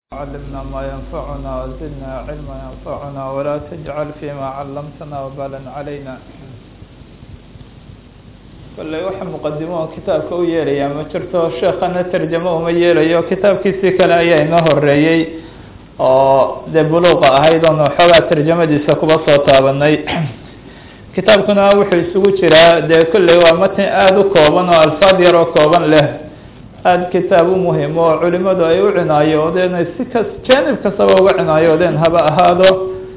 علمنا ما ينفعنا وزدنا علما ينفعنا ولا تجعل فيما علمتنا وبالا علينا kolley waxa muqadimo kitaabka u yeelaya ma jirto sheekhana tarjamo uma yeelayo kitaabkiisii kale ayaa inoo horeeyey oo dee buluuqa ahayd oon xoogaa tarjamadiisa kuba soo taabanay kitaabkuna wuxuu isugu jiraa dee kolley waa matn aada u kooban oo alfaad yar oo kooban leh aada kitaab u muhim oo culimadu ay u cinaayoodeen si jaanib kastaba uga cinaayoodeen haba ahaado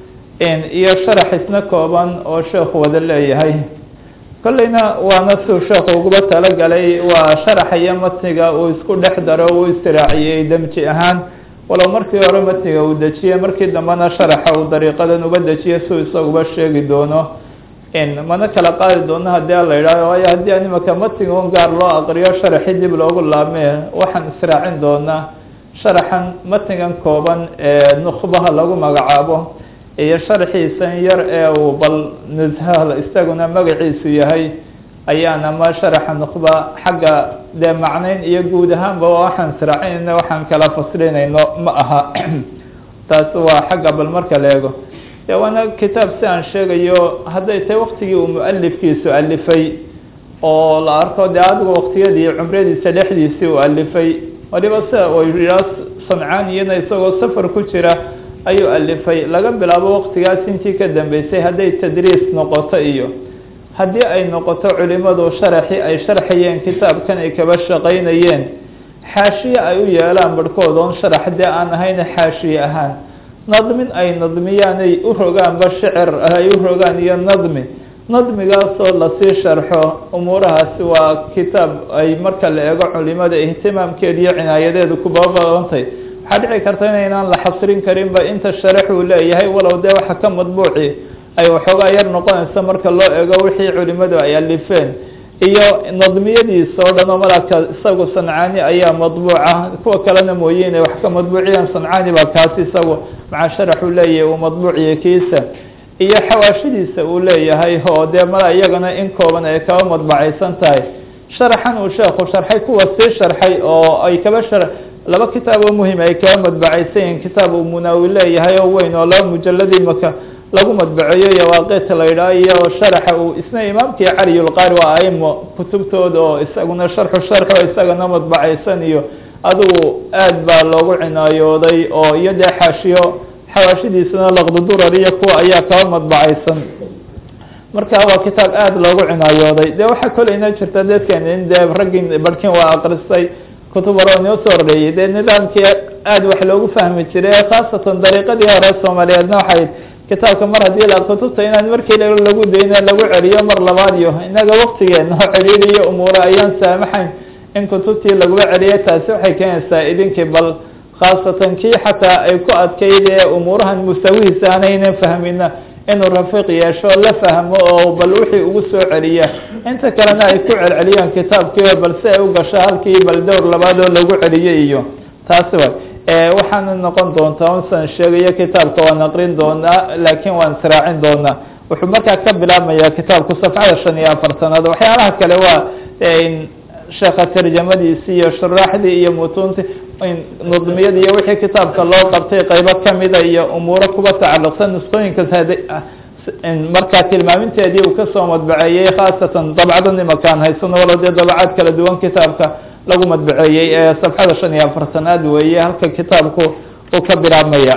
iyo sharax isna kooban oo sheekhu wada leeyahay kolleyna waana siuu sheekhu uguba talagalay waa sharaxaya matniga uu isku dhex daro uu istiraaciyey demji ahaan walow markii hore matniga uu dejiyey markii dambena sharaxa uu dariiqadan uba dejiyey siuu isaguba sheegi doono mana kala qaadi doono haddii a la yidhahdo waayo haddii an imaka matniga un gaar loo aqriyo sharaxi dib loogu laamee waxaan israacin doonaa sharaxan matnigan kooban ee nukhbaha lagu magacaabo iyo sharxiisan yar ee uu bal nuzhaha isaguna magaciisu yahay ayaan ama sharaxa nukhba xagga dee macneyn iyo guud ahaanba waxaan israacinayno waxaan kala faslinayno ma aha taas waa xagga bal marka la eego de waana kitaab si aan sheegayo hadday tahay waktigii uu mualifkiisu alifay oo la arko dee adigu waktiyadii cumradiisa dhexdiisii uu alifay waliba sida yaa sancaaniyana isagoo safar ku jira ayuu alifay laga bilaabo waktigaas intii ka dambeysay hadday tadriis noqoto iyo haddii ay noqoto culimadu sharaxi ay sharxayeen kitaabkan ay kaba shaqaynayeen xaashiye ay u yeelaan barhkood oon sharax dee aan ahayn xaashiye ahaan nadmin ay nadmiyaan ay u rogaanba shicir ay u rogaan iyo nadmigaasoo lasii sharxo umuurahaasi waa kitaab ay marka la eego culimada ihtimaamkeeda iyo cinaayadeedu kuba badantay waxaa dhici karta inaynaan la xasrin karinba inta sharax uu leeyahay walow dee waxa ka madbuuci ay waxoogaa yar noqonaysa marka loo eego wixii culimadu ay alifeen iyo nadmiyadiisa oo dhan oo malaka isagu sancaani ayaa madbuuca kuwa kalena mooye inay wax ka madbuuciyaan sancaani baa kaasi isagu maca sharax uu leeyahay uu madbuuciyo kiisa iyo xawaashidiisa uu leeyahay oo dee mala iyagana in kooban ay kaba madbacaysan tahay sharaxan uu sheekhu sharxay kuwa sii sharxay oo ay kaba laba kitaab oo muhim ay kaba madbacaysan yihiin kitaab uu munaawi leeyahay oo weyn oo laba mujaladii maka lagu madbaceeyo yawaaqita la yidhaha iyo sharaxa uu isna imaamkii caliyulqaari waa aimo kutubtooda oo isaguna sharxo isagana madbacaysan iyo adigu aad baa loogu cinaayooday oo iyo dee xaashiyo xawaashidiisana laqdudurar iyo kuwa ayaa kaba madbacaysan marka waa kitaab aada loogu cinaayooday dee waxaa koleyna jirta dadkan in dee raggii barhkin waa akristay kutub hore oo noo soo horeeyey dee nidaamkii aada wax loogu fahmi jiray khaasatan dariiqadii hore soomaaliyeedna waxay kitaabka mar haddii la kutubta inaan markii lagu dayna lagu celiyo mar labaad iyo inaga waktigeena oo celiiliyo umuura ayaan saamaxayn in kutubtii lagula celiyo taasi waxay keenaysaa idinkii bal khaasatan kii xataa ay ku adkayd ee umuurahan musawihiisa aanaynan fahmina inuu rafiiq yeesho la fahmo oo bal wixii ugu soo celiya inta kalena ay ku celceliyaan kitaabkii bal si ay u gasho halkii bal dowr labaad oo lagu celiyo iyo taasi wa waxaana noqon doontaa usan sheegayo kitaabka waan aqrin doonaa laakiin waan israacin doonaa wuxuu markaa ka bilaabmaya kitaabku safxada 55 waxyaalaha kale waa sheekha tarjamadiisii iyo shuraaxdii iyo mutuunti nadmiyadii iyo wixii kitaabka loo qabtay qaybo kamida iyo umuuro kuba tacalluqsan nusqooyinkaas markaa tilmaaminteedii uu kasoo madbaceeyey khaasatan dabcadan imakaan haysano walo dee dabacaad kala duwan kitaabka lagu madbaceeyey ee safxada 55 weeye halka kitaabku uu ka bilaabmaya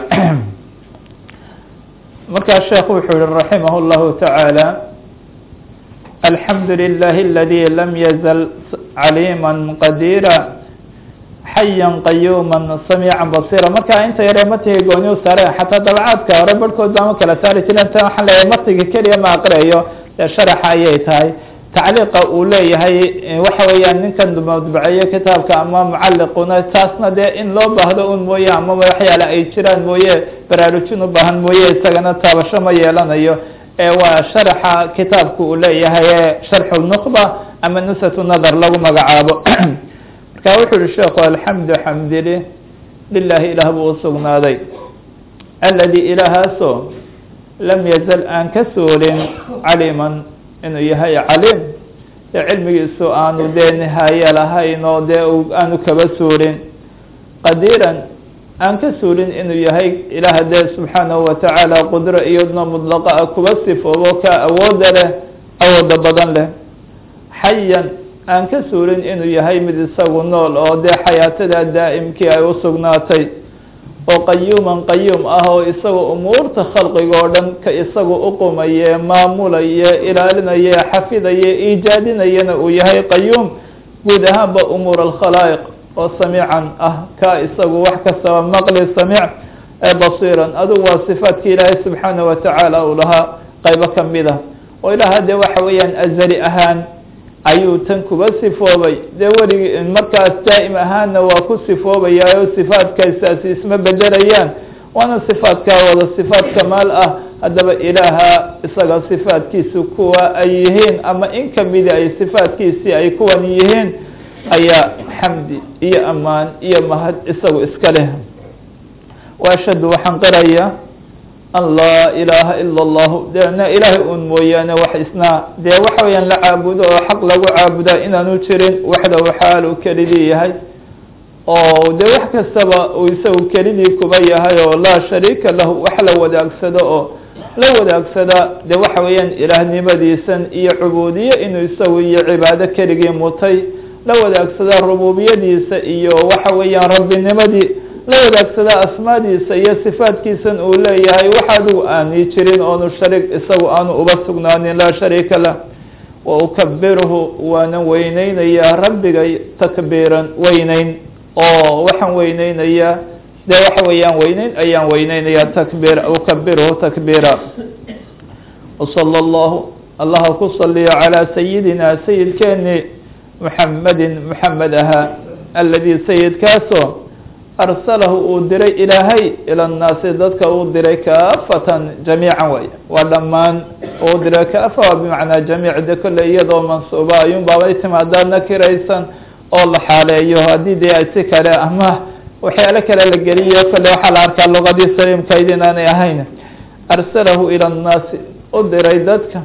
markaa sheekhu wuxuu yihi raximah اllahu taعaalى alxamdu lilah اladي lam yazl calima qadira xaya qayuma samiica basira markaa inta yare matiga gooni u saare xataa dabcaadka hore barhkood baama kala saari jiren ta waxaan leeyahay matiga keliya ma aqriayo dee sharaxa ayay tahay tacliiqa uu leeyahay waxa weeyaan ninkan madbaceeye kitaabka ama mucaliquna taasna dee in loo baahdo un mooye ama waxyaale ay jiraan mooye baraarujin u baahan mooye isagana taabasho ma yeelanayo waa sharaxa kitaabka uu leeyahay sharxu nukhba ama nusatu nadar lagu magacaabo marka wuxuu yihi sheekhu alxamdu xamdili lilahi ilaah buu usugnaaday aladi ilaahaasoo lam yazal aan ka suulin caliman inuu yahay caliim dee cilmigiisu aanu dee nihaaye lahayn oo dee aanu kaba suurin qadiiran aan ka suulin inuu yahay ilaah dee subxaanahu watacaala qudro iyadna mudlaqa ah kuba sifoobo ka awooda leh awooda badan leh xayan aan ka suulin inuu yahay mid isagu nool oo dee xayaatada daa'imkii ay u sugnaatay oo qayuuman qayuum ah oo isagu umuurta khalqiga oo dhan ka isagu uqumaye maamulaye ilaalinaye xafidaye iijaadinayana uu yahay qayuum guud ahaanba umuur alkhalaa'iq oo samiican ah ka isagu wax kastaba maqli samiic ee basiiran adigu waa sifaadka ilaahay subxaanahu watacaala uu lahaa qaybo ka mid ah oo ilaah dee waxa weeyaan azali ahaan ayuu tan kuba sifoobay dee weligii markaas daa'im ahaanna waa ku sifoobayaa oo sifaadkaysaasi isma bedelayaan waana sifaadkaa wada sifaad kamaal ah haddaba ilaaha isaga sifaadkiisu kuwa ay yihiin ama in kamida ay sifaadkiisii ay kuwan yihiin ayaa xamdi iyo amaan iyo mahad isagu iska leh waashhadu waxaan qiraya an laa ilaaha ila allahu deena ilaahay un mooyaane wax isna dee waxa weyaan la caabudo oo xaq lagu caabudaa inaanu jirin waxdahu xaal uu kelidii yahay oo dee wax kastaba uu isagu kelidii kuba yahay oo laa shariika lahu wax la wadaagsado oo la wadaagsada dee waxa weeyaan ilaahnimadiisan iyo cubuudiye inuu isagu iyo cibaado keligii mutay la wadaagsada rububiyadiisa iyo waxa weeyaan rabbinimadii la wadaagsada asmaadiisa iyo sifaadkiisan uu leeyahay wax adigu aani jirin oonu shariik isagu aanu uba sugnaanin laa shariika lah wa ukabiruhu waana weyneynayaa rabbigay takbiiran weyneyn oo waxaan weyneynayaa dee waxa weeyaan weyneyn ayaan weyneynayaa takbiir ukabiruhu takbiira wasala allahu allaha ku saliyo calaa sayidina sayidkeeni muxamedin muxamed ahaa aladii sayidkaasoo arsalahu uu diray ilaahay ila nnaasi dadka uu diray kaafatan jamiican way waa dhammaan uu diray kaafa waa bimacnaa jamiic de kolle iyadoo mansuuba ayuun baabay timaadaa nakiraysan oo la xaaleeyo haddii dee ay si kale ama waxyaalo kale la geliyo kolle waxaa la arkaa luqadii saliimkayd inaanay ahayn arsalahu ila nnaasi u diray dadka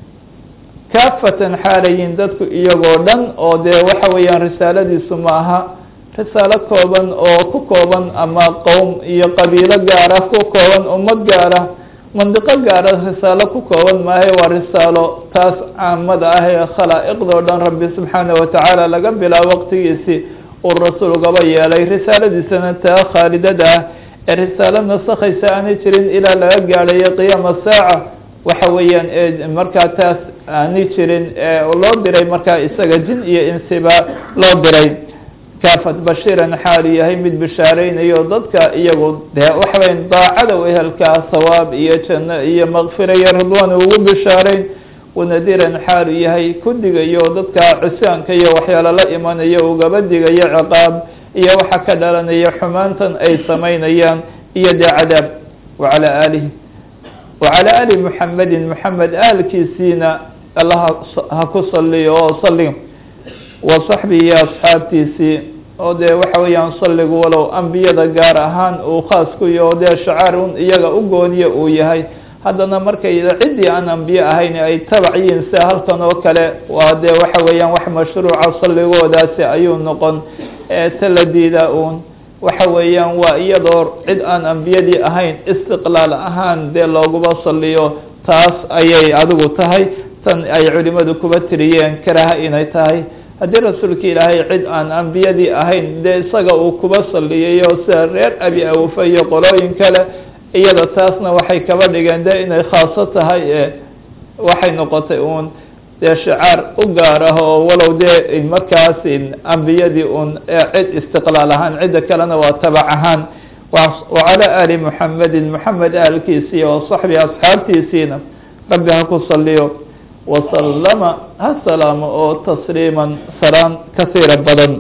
kaafatan xaalayin dadku iyagoo dhan oo dee waxa weeyaan risaaladiisu ma aha risaalo kooban oo ku kooban ama qowm iyo qabiilo gaara ku kooban ummad gaara mandiqo gaara risaalo ku kooban maahay waa risaalo taas caamada ah ee khalaa'iqdoo dhan rabbi subxaanahu watacaala laga bilaabo waqtigiisii uu rasuul ugaba yeelay risaaladiisana taa khaalidada ah ee risaalo nasakhaysa aanay jirin ilaa laga gaadhayo qiyaama saaca waxa weeyaan markaa taas aanay jirin loo diray markaa isaga jin iyo insiba loo diray kaafat bashiiran xaalu yahay mid bishaareynayo dadka iyagu dee waxa weyan daacada ehelkaa sawaab iyo janno iyo makfira iyo ridwaan ugu bishaareyn wanadiran xaalu yahay ku digayo dadka cusyaanka iyo waxyaalo la imanayo ugaba digayo ciqaab iyo waxa ka dhalanaya xumaantan ay samaynayaan iyo dee cadaab wacalaa aalihi wacalaa ali muxamedin muxamed ahalkiisiina allaha ha ku saliyo oo sali wasaxbii iyo asxaabtiisii oo dee waxa weeyaan salligu walow ambiyada gaar ahaan uu khaas ku yaho dee shacaar un iyaga u gooniya uu yahay haddana markay ciddii aan ambiye ahayn ay tabac yihiin sida halkan oo kale waa dee waxa weeyaan wax mashruuca salligoodaasi ayuu noqon tala diida uun waxa weeyaan waa iyadoo cid aan ambiyadii ahayn istiqlaal ahaan dee looguba saliyo taas ayay adigu tahay tan ay culimadu kuba tiriyeen karaha inay tahay haddii rasuulka ilaahay cid aan ambiyadii ahayn dee isaga uu kuba saliyayo sida reer abi awfa iyo qolooyin kale iyada taasna waxay kaba dhigeen dee inay khaaso tahay waxay noqotay uun dee shicaar u gaar ah oo walow dee markaas ambiyadii un cid istiqlaal ahaan cidda kalena waa tabac ahaan wacalaa ali muxamedin muxamed ahalkiisii oo saxbi asxaabtiisiina rabbi ha ku saliyo wasalama ha salaamo oo tasliiman salaan kasiira badan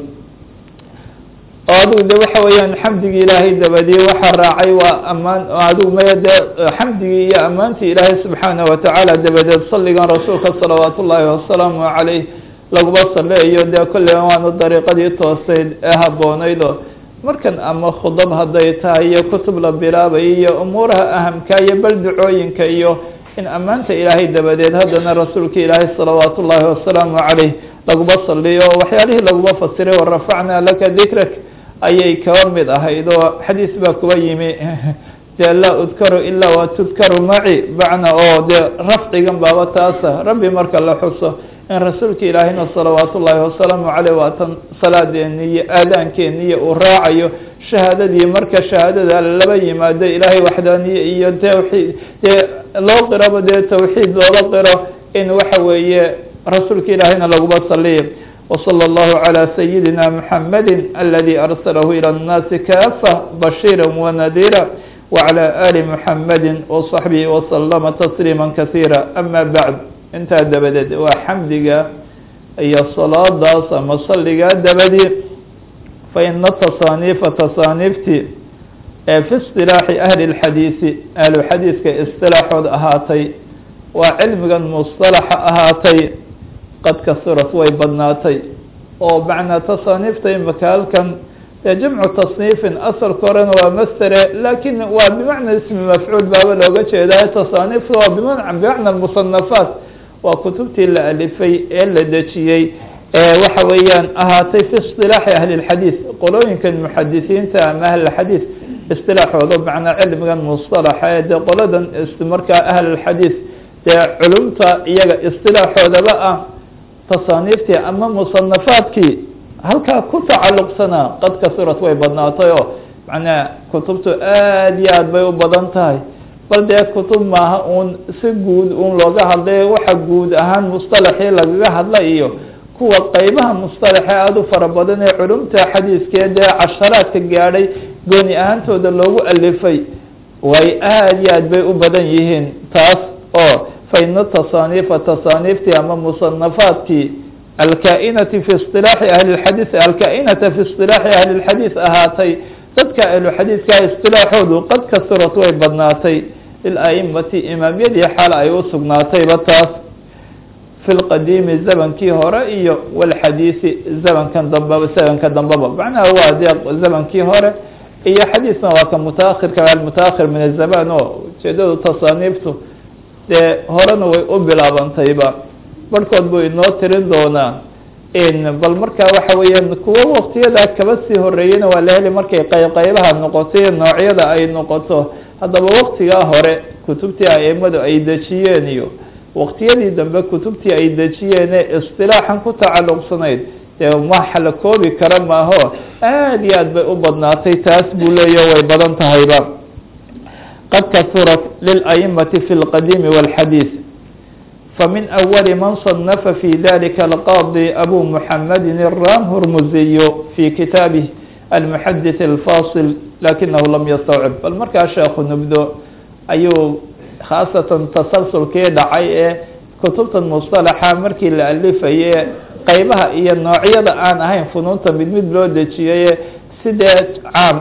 oo adigu de waxa weeyaan xamdigii ilaahay dabadii waxaa raacay waa amaan adigu maya dee xamdigii iyo ammaantii ilaahay subxaanahu watacaala dabadeed salligan rasuulka salawaat ullaahi wasalaamu caleyh laguma saleeyo dee kolleyba waana dariiqadii toosayd ee habboonayd oo markan ama khudab hadday tahay iyo kutub la bilaabay iyo umuuraha ahamka iyo bal ducooyinka iyo in ammaanta ilaahay dabadeed haddana rasuulka ilaahay salawaat ullaahi wasalaamu caleyh laguma saliyo waxyaalihii laguma fasiray warafacnaa laka dikrak ayay kaba mid ahayd oo xadiis baa kuba yimi dee laa udkaru ilaa wa tudkaru maci macna oo dee rafcigan baaba taasa rabbi marka la xuso in rasuulka ilaahayna salawaat ullaahi wasalaamu caleyh waatan salaadeeni iyo aadaankeeni iyo uu raacayo shahaadadii marka shahaadada laba yimaado ilaahay waxdaaniye iyo tawxiid dee loo qiraba dee tawxiid loola qiro in waxa weeye rasuulka ilaahayna laguba saliyo وصلى الله على سيدنا محمد الذي أرسله إلى الناس كافة بشيرا ونذيرا وعلى آل محمد وصحبه وسلم تسليما كثيرا أما بعد انت دبدد وحمدك أي الصلاة داس مصلق دبدي فإن التصانيف تصانيفتي في اصطلاح أهل الحديث أهل الحديث كاصطلاح أهاتي وعلم مصطلح أهاتي قد كثرت way badnaatay oo macna tasaniifta imaka halkan jamcu tasniifin asalka horena waa masdere lakin waa bimacna ismi mafcuul baaba looga jeedaa tasaniifta waa bimacna musanafaat waa kutubtii la alifay ee la dejiyey waxa weeyaan ahaatay fi isilaaxi ahli lxadiid qolooyinkan muxadisiinta ama ahl xadiid isilaaxooda macnaa cilmigan musalaxa ee dee qoladan markaa ahl lxadiid dee culumta iyaga isilaaxoodaba ah tasaniiftii ama musanafaadkii halkaa ku tacaluqsanaa qad kasurat way badnaatay oo macnaa kutubtu aad iyo aad bay u badan tahay bal dee kutub maaha uun si guud uun looga hadlay waxa guud ahaan mustalaxii lagaga hadla iyo kuwa qeybaha mustalaxa aada u fara badan ee culumta xadiiskeed ee casharaadka gaadhay gooni ahaantooda loogu alifay way aad iyo aad bay u badan yihiin taas oo فإن التصانيف تصانيفتي أما مصنفاتي الكائنة في اصطلاح أهل الحديث الكائنة في اصطلاح أهل الحديث أهاتي تدك أهل الحديث كاصطلاحه قد كثرت ويبناتي الأئمة إمام يدي حال أيوسقناتي بطاس في القديم الزمن كي هرائي والحديث الزمن كان ضباب الزمن كان ضباب معناه هو الزمن كي هرائي هي حديثنا وكان متأخر كان المتأخر من الزمان جدد تصانيفته dee horena way u bilaabantayba barhkood buu inoo tirin doonaa bal markaa waxa weeyaan kuwo waqtiyada kaba sii horeeyena waa la heli markay qaybaha noqoto iyo noocyada ay noqoto haddaba waqtigaa hore kutubtii aimadu ay dejiyeen iyo waqtiyadii dambe kutubtii ay dejiyeen ee istilaaxan ku tacaluqsanayd dee waxa la koobi kara maaho aad iyo aad bay u badnaatay taas buu leeyaho way badan tahayba قد كثرت للأئمة في القديم والحديث فمن أول من صنف في ذلك القاضي أبو محمد الرامهرمزي في كتابه المحدث الفاصل لكنه لم يستوعب المركز شيخ نبدو أيو خاصة تسلسل كده عي كتبة المصطلحة مركي اللي ألفها قيمها هي النوعية الآن هاي فنون تمدمد بلودة سدات عام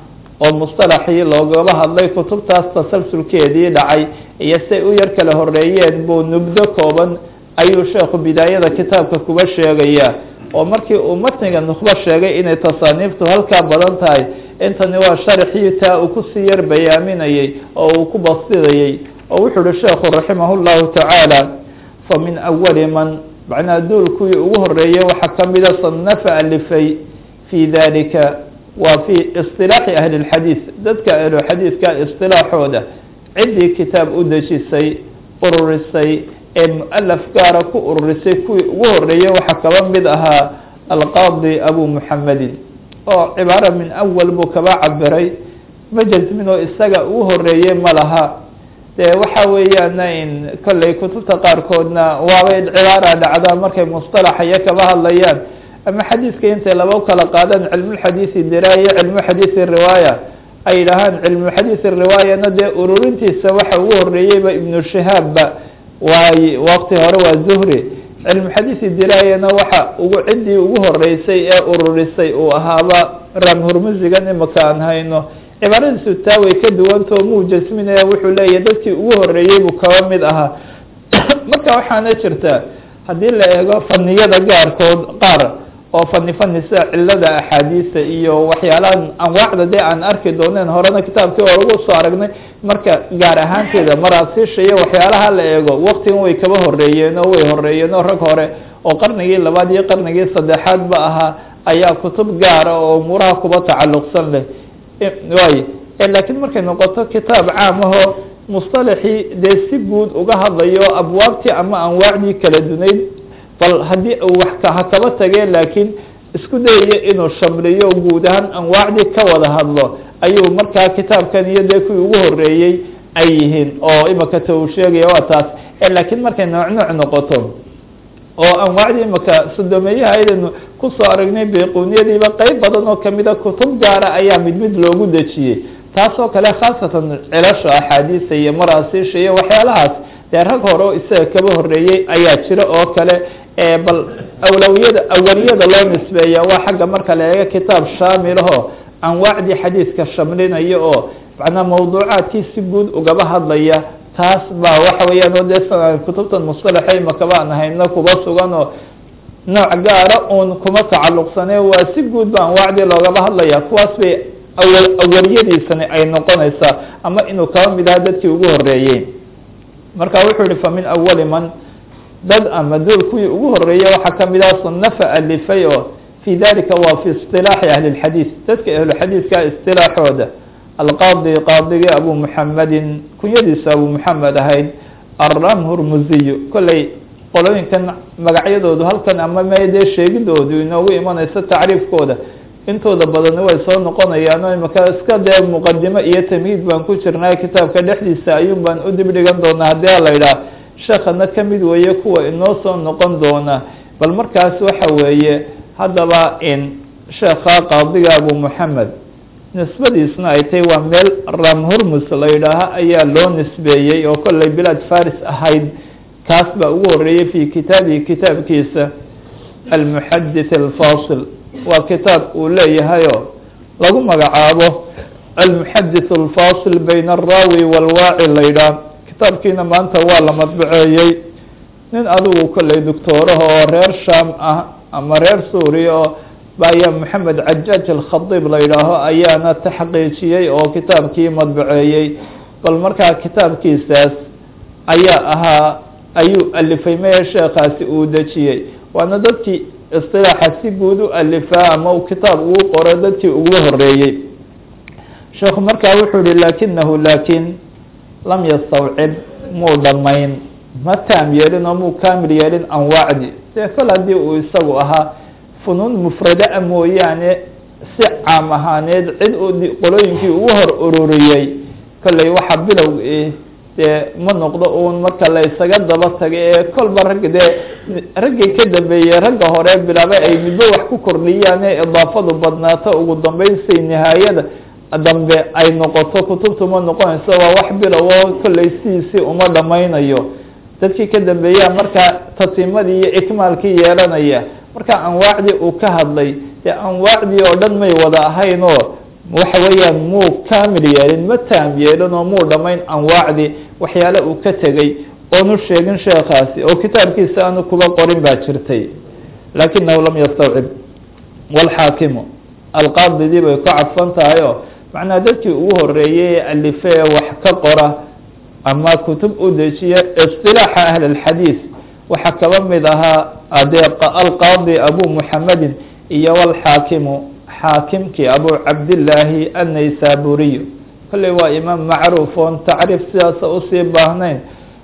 oo mustalaxii loogaba hadlay kutubtaas tasalsulkeedii dhacay iyo say u yar kala horeeyeen buu nubdo kooban ayuu sheekhu bidaayada kitaabka kuba sheegaya oo markii uu matniga nukhba sheegay inay tasaaniiftu halkaa badan tahay intani waa sharxii taa uu kusii yar bayaaminayay oo uu ku basidayay oo wuxuu uhi sheekhu raximah llahu tacaala fa min awali man macnaa duulkuwii ugu horeeyay waxaa kamida sanafa alifay fii dalika waa في اصطلاح أهل الحديث dadka ahlu xadiiثka اصطلاaxooda cidii kitaab u dejisay ururisay ee mualaf gaara ku ururisay kuwii ugu horeeyay waxaa kaba mid ahaa alqaadi abu muxamedin oo cibaara min awal buu kaba cabiray majazmin oo isaga ugu horeeyey ma laha dee waxa weeyaan kolley kutubta qaarkoodna waabay cibaara dhacdaa markay musطalaxaya kaba hadlayaan ama xadiiska intay laba kala qaadaan cilmu xadiisi diraaya cilmu xadiisi riwaaya ay dhahaan cilmu xadiisi riwaayana dee ururintiisa waxa ugu horeeyeyba ibnu shihaabba waay waqti hore waa zuhri cilmu xadiisi diraayana waxa ciddii ugu horeysay ee ururisay uu ahaaba ramhurmusigan imaka aan hayno cibaaradiisu taa way ka duwantao muu jasminaya wuxuu leeyahay dadkii ugu horeeyey buu kaba mid ahaa marka waxaana jirta haddii la eego faniyada qaar oo fani sida cilada axaadiista iyo waxyaalaha anwaacda dee aan arki dooneen horena kitaabkii oo lagu soo aragnay marka gaar ahaanteeda maraasiisha iyo waxyaalaha la eego waqtigan way kaba horeeyeen oo rag hore oo qarnigii labaad iyo qarnigii saddexaad ba ahaa ayaa kutub gaara oo umuuraha kuba tacalluqsan leh waay laakiin markay noqoto kitaab caam ahoo musطalaxii dee si guud uga hadlayo abwaabtii ama anwaacdii kala dunayd bal haddii uu wax ha kaba tagee laakiin isku dayayo inuu shamliyo guud ahaan anwaacdii ka wada hadlo ayuu markaa kitaabkan iyo dee kuwii ugu horeeyey ay yihiin oo imaka ta uu sheegaya waa taas laakiin markay nooc nooc noqoto oo anwaacdii imaka sodomeeyaha aynu kusoo aragnay bayquniyadiiba qeyb badan oo kamida kutub gaara ayaa mid mid loogu dejiyey taasoo kale khaasatan cilasha axaadiisa iyo maraasiisha iyo waxyaalahaas dee rag hore oo isaga kaba horeeyey ayaa jira oo kale bal awaliyada loo nisbeeya waa xagga marka la eego kitaab shaamilaho anwaacdii xadiidka shamlinaya oo macnaa mawduucaadkii si guud ugaba hadlaya taas baa waxa weeyaan oo dee kutubtan musطalaxa imakaba aan hayno kuba sugan oo nooc gaara uun kuma tacalluqsane waa si guud ba anwaacdii loogaba hadlaya kuwaas bay awaliyadiisani ay noqonaysaa ama inuu kaba mid aha dadkii ugu horeeyey marka wuxuu yihi famin awali man dad ama dul kuwii ugu horeeyey waxaa kamid ah صanafa alifay oo fi dalika waa fi iصطilaaxi ahli اxadiid dadka ahluxadiidka isilaaxooda alqaadi qaadigii abu muxamedin kunyadiisa abu muxamed ahayd aramhurmuziy kolley qolooyinkan magacyadoodu halkan ama mdee sheegidoodu inoogu imanayso tacriifkooda intooda badani way soo noqonayaan oo imaka iska dee muqadimo iyo tamhiid baan ku jirnay kitaabka dhexdiisa ayuun baan u dib dhigan doonaa haddii la idhaah sheekana kamid weeye kuwa inoo soo noqon doona bal markaas waxa weeye haddaba in sheekha qaadiga abu muxamed nisbadiisna ay tahay waa meel ramhurmus la yidhaaha ayaa loo nisbeeyey oo kolley bilaad faris ahayd kaas baa ugu horeeyey fi kitaabihi kitaabkiisa almuxadith alfasil waa kitaab uu leeyahayo lagu magacaabo almuxadith alfasil bayna alraawi walwaaci la yidhaah kitaabkiina maanta waa la madbaceeyey nin adigu kolley doctooraha oo reer sham ah ama reer suuriya oo baya moxamed cajaaj alkhadiib la yidhaaho ayaana taxqiijiyey oo kitaabkii madbaceeyey bal markaa kitaabkiisaas ayaa ahaa ayuu alifay meye sheekaasi uu dejiyey waana dadkii isilaaxa si guud u alifaa ama uu kitaab ugu qoro dadkii ugu horeeyey sheekhu markaa wuxuu yihi lakinahu laakin lam yastawcib muu dhamayn ma taam yeelin oo muu kaamil yeelin anwaacdi dee kol haddii uu isagu ahaa funuun mufrada mooyaane si caam ahaaneed cid uu qolooyinkii ugu hor ururiyey kolley waxa bilow dee ma noqdo uun marka la isaga daba tagay ee kolba ragga dee raggii ka dambeeyey ragga hore bilaabay ay midba wax ku kordhiyaan ee idaafadu badnaato ugu dambeyn say nihaayada dambe ay noqoto kutubtu ma noqonayso waa wax bilow oo kolley sidiisii uma dhamaynayo dadkii ka dambeeyaa marka tatimadii iyo ikmaalkii yeelanaya marka anwaacdii uu ka hadlay dee anwaacdii oo dhan may wada ahayn oo waxa weeyaan muu kaamil yeelin ma taam yeelin oo muu dhamayn anwaacdii waxyaale uu ka tegey oonu sheegin sheekaasi oo kitaabkiisa aanu kuba qorin baa jirtay lakinahu lam yastawcib walxaakimu alqaadidii bay ku cadfan tahay oo macnaa dadkii ugu horeeyey ee alifee wax ka qora ama kutub u dejiya isilaaxa ahli اlxadiid waxaa kaba mid ahaa alqaadi abu muxamedin iyo walxaakimu xaakimkii abu cabdillaahi annaysaburiy kolley waa imaam macruuf oon tacriif sidaasa usii baahnayn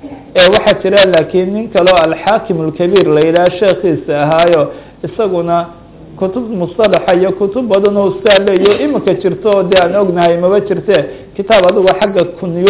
waxaa jira laakiin nin kaleo alxaakim alkabiir la yidhaha sheekiisa ahaayo isaguna kutub musطalaxa iyo kutub badan oo saa leeyo imika jirto oo dee aan ognahay maba jirte kitaab adigo xagga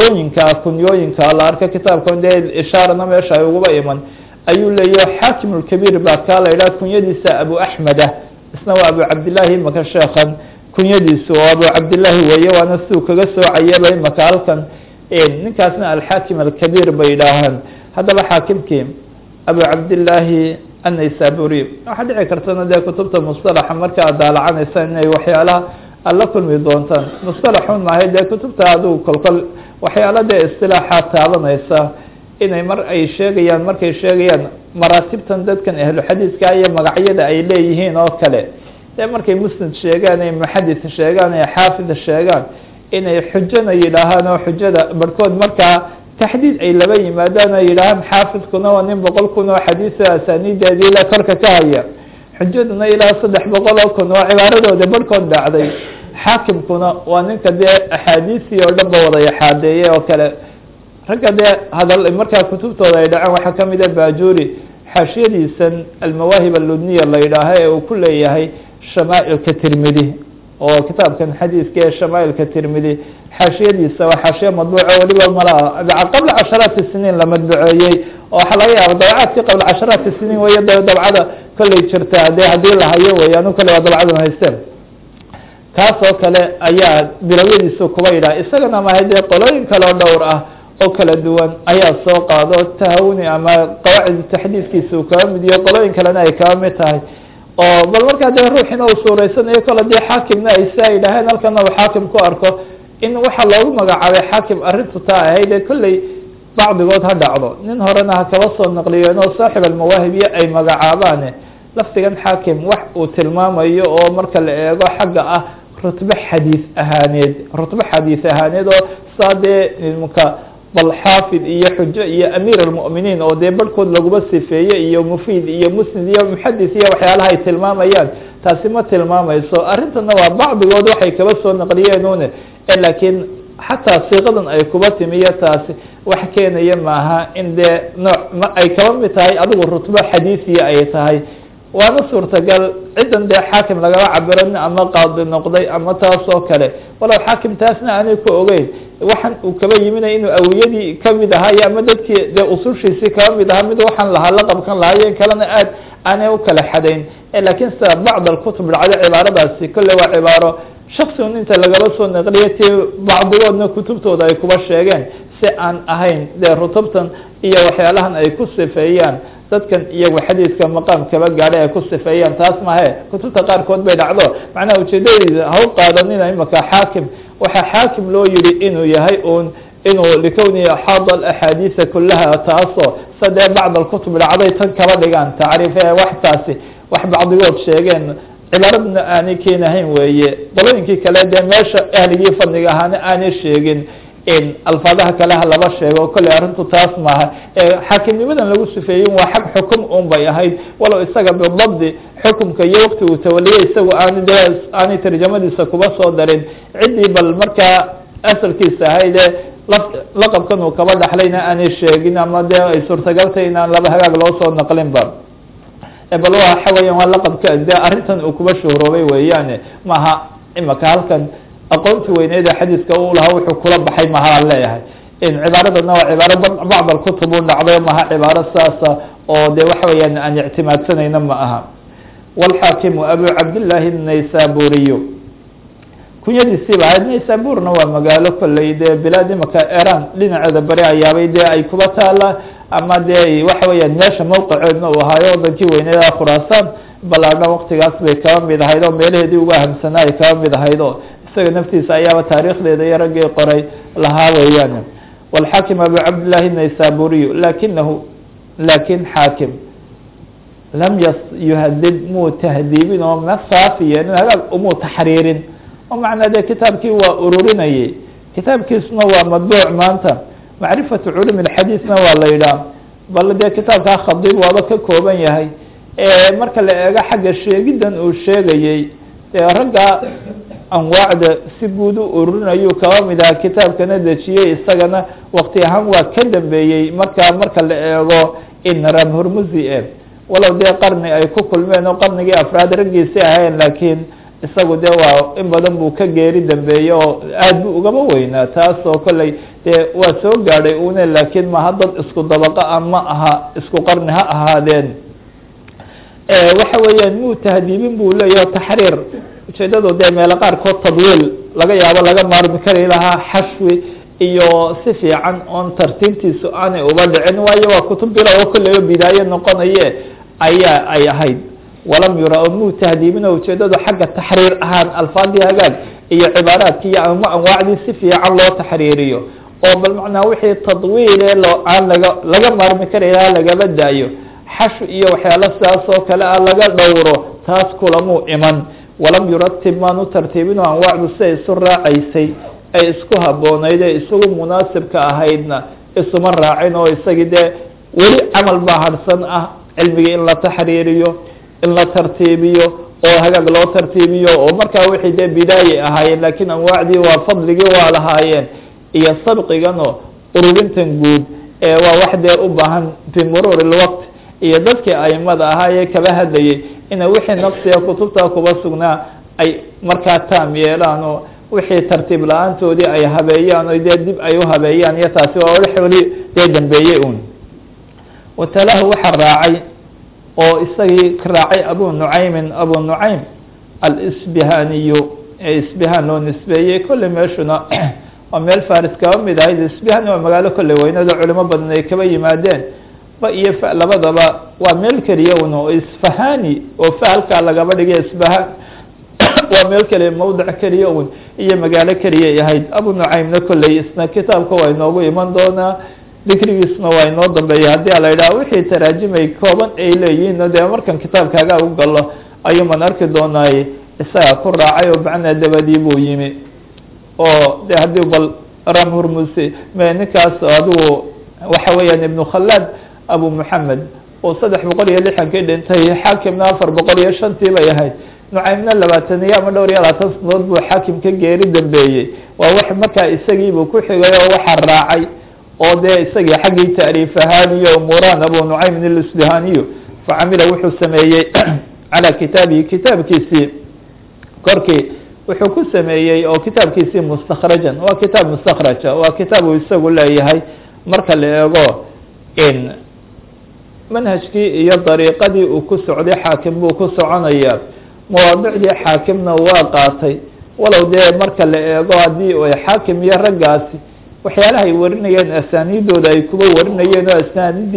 kunyooyinka la arka kitaabka dee ishaarana meesha ay uguba iman ayuu leeyahy xaakim alkabiir baa kaa la yidhaha kunyadiisa abu axmed ah isna waa abu cabdillaahi imaka sheekan kunyadiisu oo abu cabdillaahi weeye waana siduu kaga soocayaba imaka halkan ninkaasna alxaakim alkabiir bay idhaahaan haddaba xaakimkii abu cabdillaahi annaysaburiy waxaa dhici kartana dee kutubta musطalaxa marka ad daalacanaysa inay waxyaalaha ad la kulmi doontaan musطalaxun maahay dee kutubta adigu kolkol waxyaala dee istilaaxa taabanaysa inay markay sheegayaan maraatibtan dadkan ahlu xadiidka iyo magacyada ay leeyihiin oo kale dee markay musnad sheegaan ay muxadis sheegaan ay xaafid sheegaan inay xujana yidhaahaan oo xujada barhkood markaa taxdiid ay laba yimaadaan oo yidhaahaan xaafidkuna waa nin 100 kun oo xadiisa asaniideedii la korka ka haya xujaduna ilaa 300 kun waa cibaaradooda barkood dhacday xaakimkuna waa ninka dee axaadiisii oo dhan ba wada yaxaadeeyay oo kale ragga dee hadal markaa kutubtooda ay dhaceen waxaa kamid ah Bajuri xaashiyadiisan almawaahib alludniya la yidhaaha ee uu ku leeyahay shamaa'ilka Tirmidhi oo kitaabkan xadiiska ee shamaa'ilka Tirmidhi xaashiyadiisa waa xaashiyo madbuuca waliba malaa qabla 10 siniin la madbuuciyay oo waxa laga yaabaa dabcaadkii qabla 10 siniin way dabcada kallay jirta hadii la hayo weeyaan kale waa dabcadan haysteen kaas oo kale ayaa bilawadiisu kuba yidhaha isagana ma haydee qolooyin kale oo dhowr ah oo kala duwan ayaa soo qaado tahawuni ama qawaacid taxdiidkiisu ka mid iyo qolooyin kalena ay ka mid tahay oo bal marka dee ruuxina uu suureysanayo kala dee xaakimna ay saa yidhaaheen halkana uu xaakim ku arko in waxa loogu magacaabay xaakim arrintu taa ahayd kolley bacdigood ha dhacdo nin horena ha kaba soo naqliyeen oo saaxib almawaahibiya ay magacaabaan laftigan xaakim wax uu tilmaamayo oo marka la eego xagga ah rutbe xadiis ahaaneed oo saadee ilmuka bal xaafid iyo xujo iyo amiir almu'miniin oo dee barhkood laguma sifeeye iyo mufiid iyo musnid iyo muxadis iyo waxyaalaha ay tilmaamayaan taasi ma tilmaamayso arrintana waa bacdigood waxay kaba soo naqliyeen une laakiin xataa siiqadan ay kuba timiyo taasi wax keenaya maaha in dee nooc ay kaba mid tahay adigu rutbo xadiisiya ay tahay waana suurtagal cidan dee xaakim lagaba cabiran ama qaadi noqday ama taas oo kale walow xaakim taasna aanay ku ogeyn waxaan uu kaba yiminaya inuu awiyadii kamid ahaa ama dadkii dee usushiisii kaba mid ahaa mid waxaan lahaa la qabkan lahaayeen kalena aad aanay u kala xadayn laakiin sida bacd alkutub dhacdo cibaaradaasi kolle waa cibaaro shaksigun inta lagaba soo naqliya ti bacdigoodna kutubtooda ay kuba sheegeen si aan ahayn dee rutubtan iyo waxyaalahan ay ku sifeeyaan dadkan iyagu xadiidka maqaam kaba gaadhay ay ku sifeeyaan taas mahe kutubta qaarkood bay dhacdo macnaha ujeedadiisa ha u qaadanina imaka xaakim waxaa xaakim loo yihi inuu yahay un inuu likownihi axaada alaxaadiisa kulaha taasoo sadee bacd alkutub dhacday tan kaba dhigaan tacriife waxtaasi wax bacdigood sheegeen cibaaradna aanay keenahayn weeye qolooyinkii kale dee meesha ahligii fadliga ahaana aanay sheegin alfaadaha kale ha laba sheego kolley arrintu taas maaha xaakimnimadan lagu sifeeyin waa xag xukum un bay ahayd walow isaga bidabdi xukumka iyo waqti uu tawaliyay isagu aanay tarjamadiisa kuba soo darin ciddii bal markaa asalkiisa ahaydee laqabkan uu kaba dhaxlayna aanay sheegin ama dee ay suurtagaltay inaan laba hagaag loo soo naqlinba bal waxa weeyaan waa laqabka dee arrintan uu kuba shuhroobay weeyaane maaha imaka halkan aqoonti weyneeda xadiiska uu lahaa wuxuu kula baxay maha leeyahay cibaaradana waa cibaaro bacd alkutub u dhacday maha cibaaro saasa oo dee waxa weeyaan aan ictimaadsanayna ma aha walxaakimu abu cabdillaahi naysaburiyu kunyadiisiiba ahayd naysaburna waa magaalo kolley dee bilaad imaka iran dhinaceeda bari ayaabay dee ay kuba taala ama dee waxa weeyaan meesha mawqiceedna uu ahaayo wadankii weyneeda khuraasaan balaadha waqtigaas bay kaba mid ahayd oo meelaheedii uga ahamsanaa ay kaba mid ahayd oo isaga naftiisa ayaaba taariikhdeeda iyo raggii qoray lahaa weeyaan walxaakim abu cabdillaahi naysaburiyu lakin xaakim lam yuhadib muu tahdiibin oo ma saafiyeen hagaag umuu taxriirin oo macnaa dee kitaabkii waa ururinayay kitaabkiisuna waa madbuuc maanta macrifatu culum alxadiisna waa la yidhaah bal dee kitaabkaa khadiib waaba ka kooban yahay marka la eego xagga sheegidan uu sheegayey ragga anwaacda si guud u ururinayuu kaba mid aha kitaabkana dejiyey isagana waqti ahaan waa ka dambeeyey marka la eego inram hormuzi walow dee qarni ay ku kulmeen oo qarnigii afraad raggiisi ahayn laakiin isagu dee waa in badan buu ka geeri dambeeyey oo aad bu ugaba weynaa taas oo kolley dee waa soo gaadhay une laakiin maha dad isku dabaqa a ma aha isku qarni ha ahaadeen waxa weeyaan muu tahdiibin buu leeyahay taxriir ujeedadu dee meelo qaarkood tadwiil laga yaabo laga maarmi kari lahaa xashwi iyo si fiican oon tartiibtiisu aanay uba dhicin waayo waa kutub bila oo kolleyba bidaaye noqonaye ayaa ay ahayd walam yura oo muu tahdiibino ujeedadu xagga taxriir ahaan alfaadii hagaag iyo cibaaraadki iyo ama anwaacdii si fiican loo taxriiriyo oo bal macnaa wixii tadwiile aan laga maarmi kari lahaa lagaba daayo xashw iyo waxyaalo sidaas oo kale ah laga dhowro taas kulamuu iman walam yuratib maan u tartiibino anwaacdu si ay isu raacaysay ay isku habboonayd ee isugu munaasibka ahaydna isuma raacin oo isagii dee weli camal baa harsan ah cilmigii in la taxriiriyo in la tartiibiyo oo hagaag loo tartiibiyo oo markaa wixii dee bidaaye ahaayeen laakiin anwaacdii waa fadligii waa lahaayeen iyo sabqiganoo ururintan guud waa wax dee u baahan bimuruur ilwaqt iyo dadkii aimada ahaayee kaba hadlayay ina wixii naqsiga kutubta kuba sugnaa ay markaa taam yeelaan oo wixii tartiib la-aantoodii ay habeeyaan o dee dib ay u habeeyaan iyo taasi waa wali dee dambeeyey un watalahu waxa raacay oo isagii ka raacay abu nucaymin abu nucaym alisbihaniyu ee isbihan loo nisbeeyey kolley meeshuna waa meel faris kaba mid ahayd isbihan waa magaalo kolley weynada culimo badan ay kaba yimaadeen ba iyo fa labadaba waa meel keliya un oo isfahani oo fa halkaa lagaba dhigay isbahan waa meel keliya mawdic keliya un iyo magaalo keliyay ahayd abu nucaymna kolley isna kitaabka waa inoogu iman doonaa dikrigiisna waa inoo dambeeya haddii ala yidhaha wixii taraajimay kooban ay leeyihiin dee markan kitaabkaaga u galo ayuuman arki doonaay isaga ku raacay oo bacnaa dabadii buu yimi oo de haddii bal ram hurmusi ninkaas adigu waxa weeyaan ibnu khalaad abu moxamed oo 360 dhintay xaakimna 405 bay ahayd nucaymna 20 ama dhowr iyo 20 sanadood buu xaakim ka geeri dambeeyey waa wax markaa isagiibuu ku xigay oo waxa raacay oo dee isagii xaggii taariif ahaan iyo umuuraan abu nucaym ilisbihaniyu facamila wuxuu sameeyey calaa kitaabihi kitaabkiisii korkii wuxuu ku sameeyey oo kitaabkiisii mustakrajan waa kitaab mustakraja waa kitaab uu isagu leeyahay marka la eego in manhajkii iyo dariiqadii uu ku socday xaakim buu ku soconaya mawaadicdii xaakimna waa qaatay walow dee marka la eego haddii xaakim iyo raggaasi waxyaalaha ay warinayeen asaaniidooda ay kuba warinayeen oo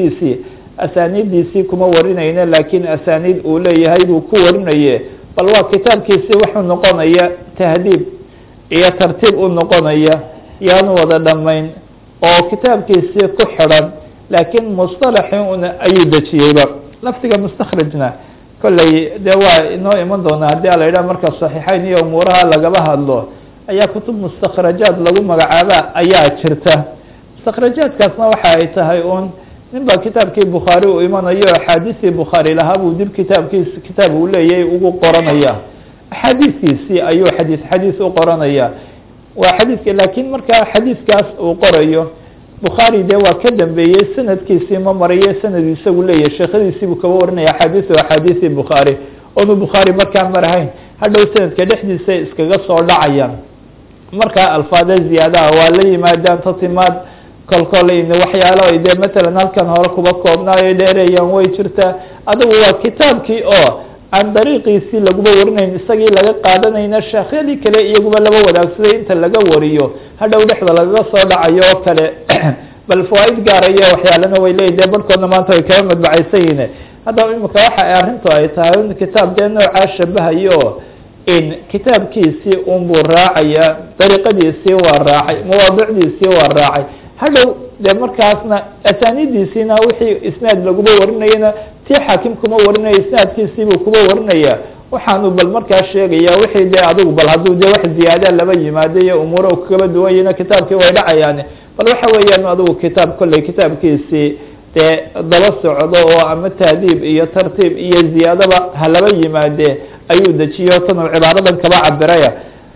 asaaniiddiisii kuma warinayne laakiin asaaniid uu leeyahay buu ku warinaye bal waa kitaabkiisii wuxuu noqonaya tahdiib iyo tartiib u noqonaya yaanu wada dhamayn oo kitaabkiisii ku xidhan laakiin mustalaxii un ayuu dejiyeyba laftiga mustakhrajna kolley dee waa inoo iman doonaa haddii ala yidhaha marka saxiixeyn iyo umuuraha lagaba hadlo ayaa kutub mustakrajaad lagu magacaaba ayaa jirta mustakrajaadkaasna waxa ay tahay un nin baa kitaabkii bukhaari uu imanayo axaadiistii bukhaari lahaa buu dib kitaab uu leeyahay ugu qoranaya axaadiiskiisii ayuu xadiis u qoranaya waa xadiiska laakiin markaa xadiiskaas uu qorayo bukhaari dee waa ka dambeeyey sanadkiisii ma marayo sanad isagu leeyahay sheekhadiisii buu kaba warinaya axaadiistii bukhaari oonu bukhaari markaa marahayn hadhow sanadka dhexdiisa iskaga soo dhacayaan markaa alfaada ziyaadaha waa la yimaadaan tatimaad kolkoln waxyaalo dee matalan halkan hore kuba koobnaayo dheereeyaan way jirtaa adigu waa kitaabkii oo aan dariiqiisii laguba warinayn isagii laga qaadanayna sheekhyadii kale iyaguba laba wadaagsaday inta laga wariyo hadhow dhexda lagaga soo dhacayo oo kale bal fawaaid gaaraya waxyaalana way leeyihin dee barhkoodna maanta way kaba madbacaysan yihin haddaba imika waxa arrintu ay tahay kitaab dee noocaa shabahayo in kitaabkiisii unbuu raacaya dariiqadiisii waa raacay mawaadicdiisii waa raacay hadhow dee markaasna asaanidiisiina wixii isnaad laguba warinayana tii xaakim kuma warinaya isnaadkiisiibuu kuba warinaya waxaanu bal markaa sheegaya wixii dee adigu bal hadduu dee wax ziyaada laba yimaado iyo umuuro kaba duwan yihina kitaabkii way dhacayaan bal waxa weeyaan adigu kitaab kolley kitaabkiisii dee daba socdo oo ama tahdiib iyo tartiib iyo ziyaadaba halaba yimaadee ayuu dejiyo tan uu cibaaradan kaba cabiraya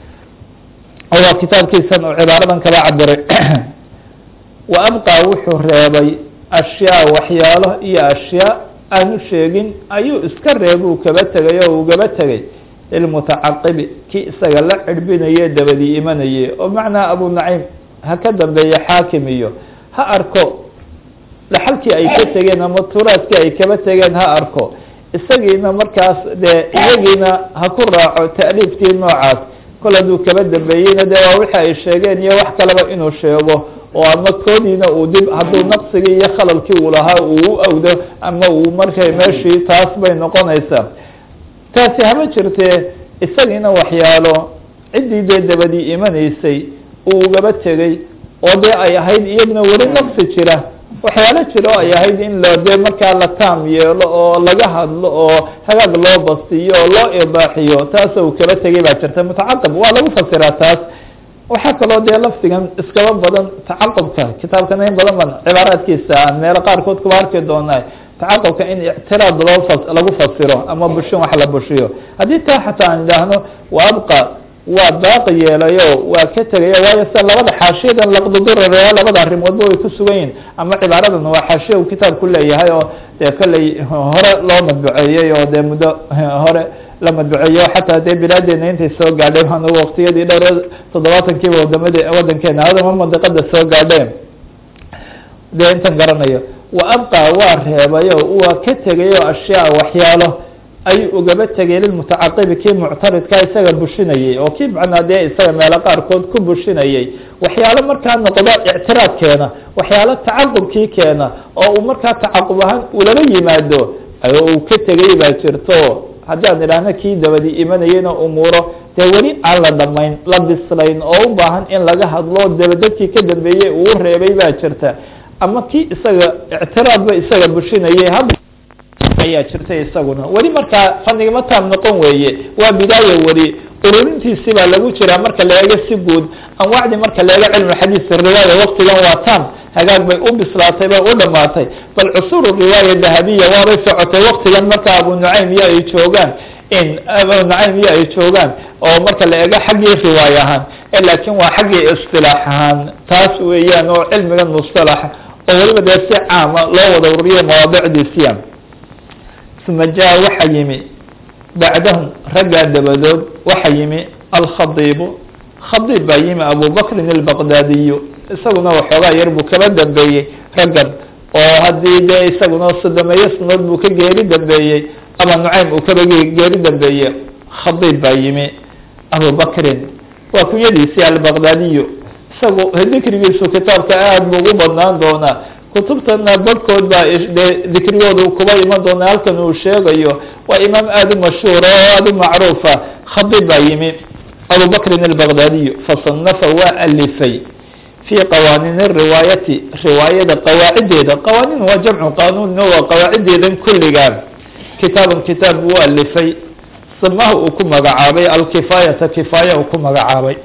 waa kitaabkiisan uu cibaaradan kaba cabiray wa abqaa wuxuu reebay ashyaa waxyaalo iyo ashyaa aanu sheegin ayuu iska reebuu kaba tegay oo ugaba tegay lilmutacaqibi kii isaga la cirbinaye dabadii imanaye oo macnaa abu naciim ha ka dambeeya xaakim iyo ha arko dhaxalkii ay ka tegeen ama turaadkii ay kaba tegeen ha arko isagiina markaas dee iyagiina ha ku raaco ta'liiftii noocaas kol hadduu kaba dambeeyeyna dee waa wixi ay sheegeen iyo wax kaleba inuu sheego oo ama koodiina uu dib hadduu naqsigii iyo khalalkii uu lahaa uu u awdo ama uu markay meeshii taas bay noqonaysaa taasi hama jirtee isagiina waxyaalo ciddii dee dabadii imanaysay uu ugaba tegey oo dee ay ahayd iyaduna weli naqsi jira waxyaalo jiro ay ahayd in la dee markaa la taam yeelo oo laga hadlo oo hagaag loo bastiyo oo loo ibaaxiyo taas uu kaba tegay baa jirta mutacaqib waa lagu fasiraa taas waxaa kaloo dee lafdigan iskaba badan tacaqubka kitaabkana in badan ban cibaaraadkiisa aan meelo qaarkood kuba arki doonaa tacaqubka in ictiraad lagu fasiro ama bushin wax la bushiyo haddii taa xataa aan idhaahno waa abqa waa baaqi yeelayo waa ka tegayo waayo sida labada xaashiyadan laqduduraraya labada arrimoodba way ku sugan yihin ama cibaaradan waa xaashiya uu kitaabku leeyahay oo dee kolley hore loo madbuceeyey oo dee muddo hore la madbuceeyo xataa dee bilaadeena intay soo gaadheen an waqtiyadii dhowr 70-kiiba wadankeena adama mandiqada soo gaadheen dee intan garanayo wa abqa waa reebayo waa ka tegayo ashyaa waxyaalo ayuu ugaba tegay lilmutacaqibi kii muctaridka isaga bushinayey oo kii macnaa dee isaga meelo qaarkood ku bushinayey waxyaalo markaa noqdo ictiraad keena waxyaalo tacaqubkii keena oo uu markaa tacaqub ahaan ulala yimaado uu ka tegay baa jirto haddii aan idhaahno kii dabadi imanayeyna umuuro dee weli aan la dhamayn la bislayn oo u baahan in laga hadlo dabadadkii ka dambeeyey uu reebay baa jirta ama kii isaga ictiraadba isaga bushinayey ayaa jirtay isaguna weli markaa fanigama taam noqon weeye waa bidaayo weli ururintiisi baa lagu jiraa marka la eego si guud anwaacdii marka la eego cilmu xadiis riwaaya waqtigan waa taam hagaag bay u bislaatay bay u dhamaatay bal cusur riwaaya dahabiya waabay socotay waqtigan marka abu nucaym iyo ay joogaan oo marka la eego xaggii riwaaya ahaan laakiin waa xaggii istilaax ahaan taas weeyaan oo cilmigan mustalaxa oo weliba dee si caama loo wada ururiyo mawaadicdiisiya uma jaa waxa yimi bacdahum raggaa dabadood waxa yimi alkhadiibu khadiib baa yimi abubakrin albaqdaadiyu isaguna waxoogaa yar buu kaba dambeeyey raggan oo haddii dee isaguna sodomeeyo sanadood buu ka geeri dambeeyey aba nucaym uu kaba geeri dambeeyey khadiib baa yimi abubakrin waa kunyadiisii albaqdaadiyu isagu dikrigiisu kitaabka aada buu ugu badnaan doonaa kutubtana badhkood baa dikrigooda kuba iman doona halkan uu sheegayo waa imaam aada u mashhuura oo aada u macruufa khadiib baa yimi abubakrin albaqdaadiyu fasanafa waa alifay fii qawaaniin riwaayati riwaayada qawaacideeda qawaaniin waa jamcu qanuun waa qawaacideedan kulligaan kitaaban kitaab buu alifay samaha uu ku magacaabay alkifaayata kifaaya uu ku magacaabay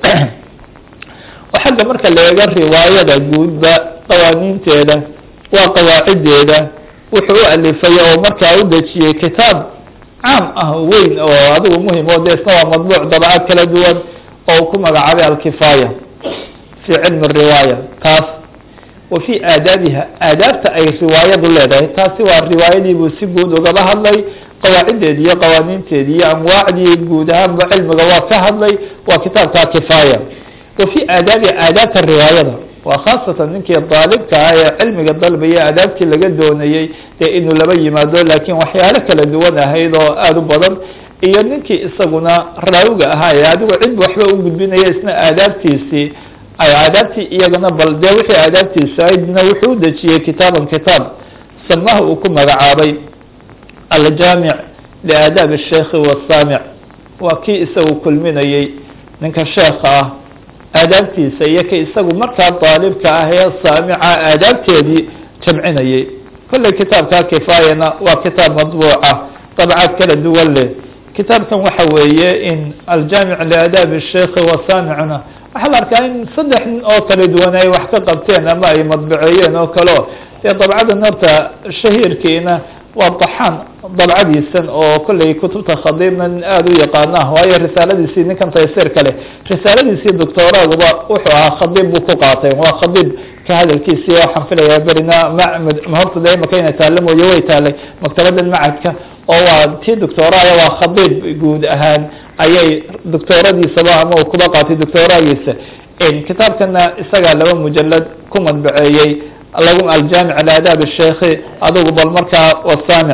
oo xagga marka la eego riwaayada guudba qawaaniinteeda waa qawaacideeda wuxuu u alifay oo markaa u dejiyey kitaab caam ah weyn oo adigu muhim oo de isna waa madbuuc dabcaad kala duwan oo ku magacaabay alkifaaya fi cilmi riwaaya taas wa fi aadaabiha aadaabta ay riwaayadu leedahay taasi waa riwaayadii buu si guud ugaba hadlay qawaacideedi iyo qawaaniinteedi iyo anwaacdii guud ahaanba cilmiga waa ka hadlay waa kitaabka kifaaya wa fi aadaabiha aadaabta riwaayada waa khaasatan ninkii daalibka ah ee cilmiga dalbaya adaabtii laga doonayey dee inuu laba yimaado laakiin waxyaalo kala duwan ahayd oo aada u badan iyo ninkii isaguna raawiga ahaa ee adigu cidba waxba u gudbinaya isna aadaabtiisii aadaabtii iyagana bal dee wixii aadaabtiisa ahaydna wuxuu u dejiyey kitaaban kitaab samaha uu ku magacaabay aljaamic liaadaab الsheikhi wasaamic waa kii isagu kulminayey ninka sheekha ah aadaabtiisa iyo ka isagu markaa daalibka ah ee saamica aadaabteedii jamcinayey kolley kitaabka kifaayana waa kitaab madbuuca dabcaad kala duwan leh kitaabkan waxa weeye in aljaamic liaadaab الsheikhi wasaamicna waxaa la arkaa in 3 nin oo kala duwan ay wax ka qabteen ama ay madbuceeyeen oo kaleo dee dabcadan horta shahiirkiina waa daxaan dabcadiisan oo kolley kutubta khadiibna nin aada u yaqaana waayo risaaladiisii ninkan taysiir kale risaaladiisii doctoraguba wuxuu ahaa khadiib buu ku qaatay waa khadiib ka hadalkiisii waxaan filayaa berina horta de imaka inay taalla mooye way taalay maktabada macadka oo waa tii doctoraya waa khadiib guud ahaan ayay doctoradiisaba ama uu kuba qaatay doctoragiisa kitaabkana isagaa 2 mujalad ku madbaceeyey aljaamic liaadaab الsheikhi adugu bal markaa wasaamic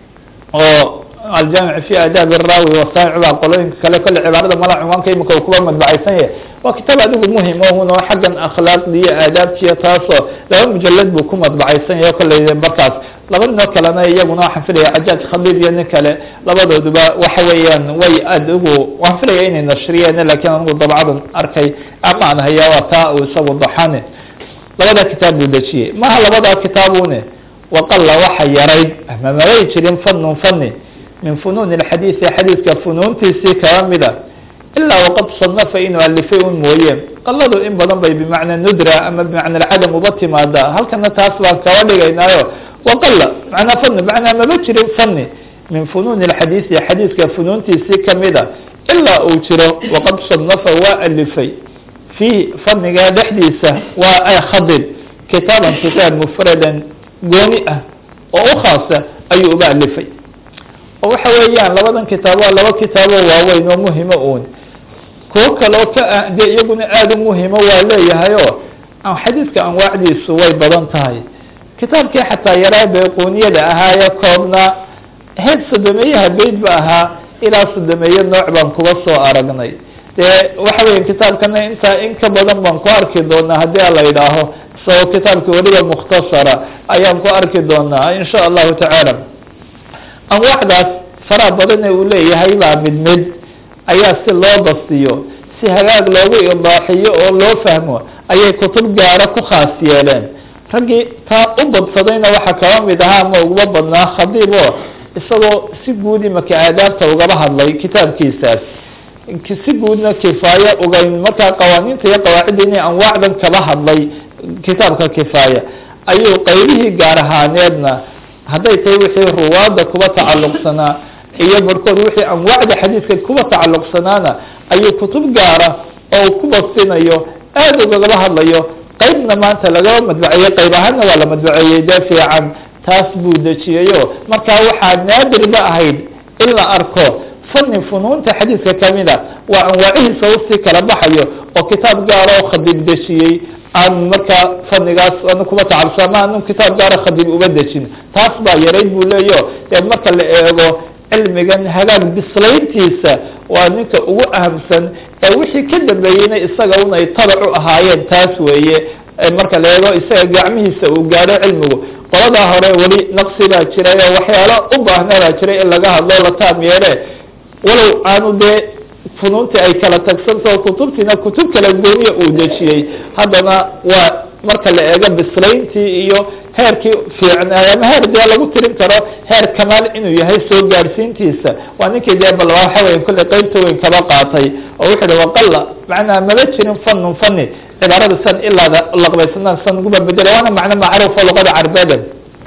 oo aljaamic fi aadaab الraawi wasaamic baa qolooyinka kale kolle cibaarada mala cunwaanka imika uu kuba madbacaysan yahay waa kitaab adigu muhim ohun xaggan akhlaaqdiiyo aadaabtiyo taasoo 2 mujalad buu ku madbacaysan yahay kolley markaas 2 ninoo kalena iyaguna waxaan filaya cajaaj khadiib iyo nin kale labadooduba waxa weeyaan way adigu waan filaya inay nashriyeen lakiin anigu dabcadan arkay ama aan hayaa waa taa uu isagu daxane labada kitaab buu dejiyey maha labada kitaabune waqala waxa yarayd ama malay jirin fanun fani min funuun alxadiisi xadiiska funuuntiisii kaba mida ilaa waqad sanafa inuu alifay un mooye qaladu in badan bay bimacna nudra ama bimacna alcadam uba timaada halkana taas baan kaba dhigaynaayo وqل معنaa فن معنaa maba jirin فنi min فنون الحadيث xadيiثka فنuuntiisii kamida ilaa uu jiro وqad صنفa waa alifay فيه فniga dhexdiisa waa khadib kitaaban kitaab mfradan gooni ah oo u khaasa ayuu uga alifay oo waxa weeyaan labadan kitaab waa laba kitaabo waaweyn oo muhimo un kuwo kaloo ka de iyaguna aad u muhimo waa leeyahayo xadiiska anwaacdiisu way badan tahay kitaabkii xataa yaraa bayquniyada ahaaye koobna heed sodomeeyaha beyd ba ahaa ilaa sodomeeye nooc baan kuba soo aragnay dee waxa weya kitaabkana intaa in ka badan baan ku arki doonaa haddii la yidhaaho isagoo kitaabka weliba mukhtasara ayaan ku arki doonaa in sha allahu tacaala anwaacdaas faraha badan ee uu leeyahay baa mid mid ayaa si loo bastiyo si hagaag loogu idaaxiyo oo loo fahmo ayay kutub gaara ku khaas yeeleen raggii taa u badsadayna waxaa kaba mid ahaa ama ugaba badnaa khadiib oo isagoo si guud imaka aadaabta ugaba hadlay kitaabkiisaas si guudna kifaaya ugayn markaa qawaaniinta iyo qawaacidda inay anwaacdan kaba hadlay kitaabka kifaaya ayuu qaybihii gaar ahaaneedna hadday tahay wixii ruwaadda kuba tacalluqsanaa iyo barkood wixii anwaacda xadiidka kuba tacalluqsanaana ayuu kutub gaara oo ku bastinayo aada ugagaba hadlayo qaybna maanta lagaba madbaceeyey qayb ahaanna waa la madbaceeyey dee fiican taas buu dejiyayo markaa waxaa naadirba ahayd in la arko fani funuunta xadiidka kamida waa anwaacihiisa usii kala baxayo oo kitaab gaara oo khadiib dejiyey aan markaa fanigaas an kuba tacabsama anu kitaab gaara khadiib uba dejin taas baa yarayd buu leeyo dee marka la eego cilmigan hagaag bislayntiisa waa ninka ugu ahamsan ee wixii ka dambeeyeyna isaga un ay tabac u ahaayeen taas weeye marka la eego isaga gacmihiisa uu gaadho cilmigu qoladaa hore weli naqsibaa jiray oo waxyaalo u baahnabaa jiray in laga hadlo la taam yeele walow aanu dee funuuntii ay kala tagsantao kutubtiina kutub kala gooniya uu dejiyey haddana waa marka la eego bislayntii iyo heerkii fiicnaay ama heer dee lagu tirin karo heer kamaal inuu yahay soo gaadhsiintiisa waa ninkii dee bal waxa weya kolley qeybta weyn kaba qaatay oo wuxuu uhi waqala macnaa maba jirin fanun fani cibaarada san ilaada laqbaysanaan san uguba bedela waana macno macruufa luqada carbeeda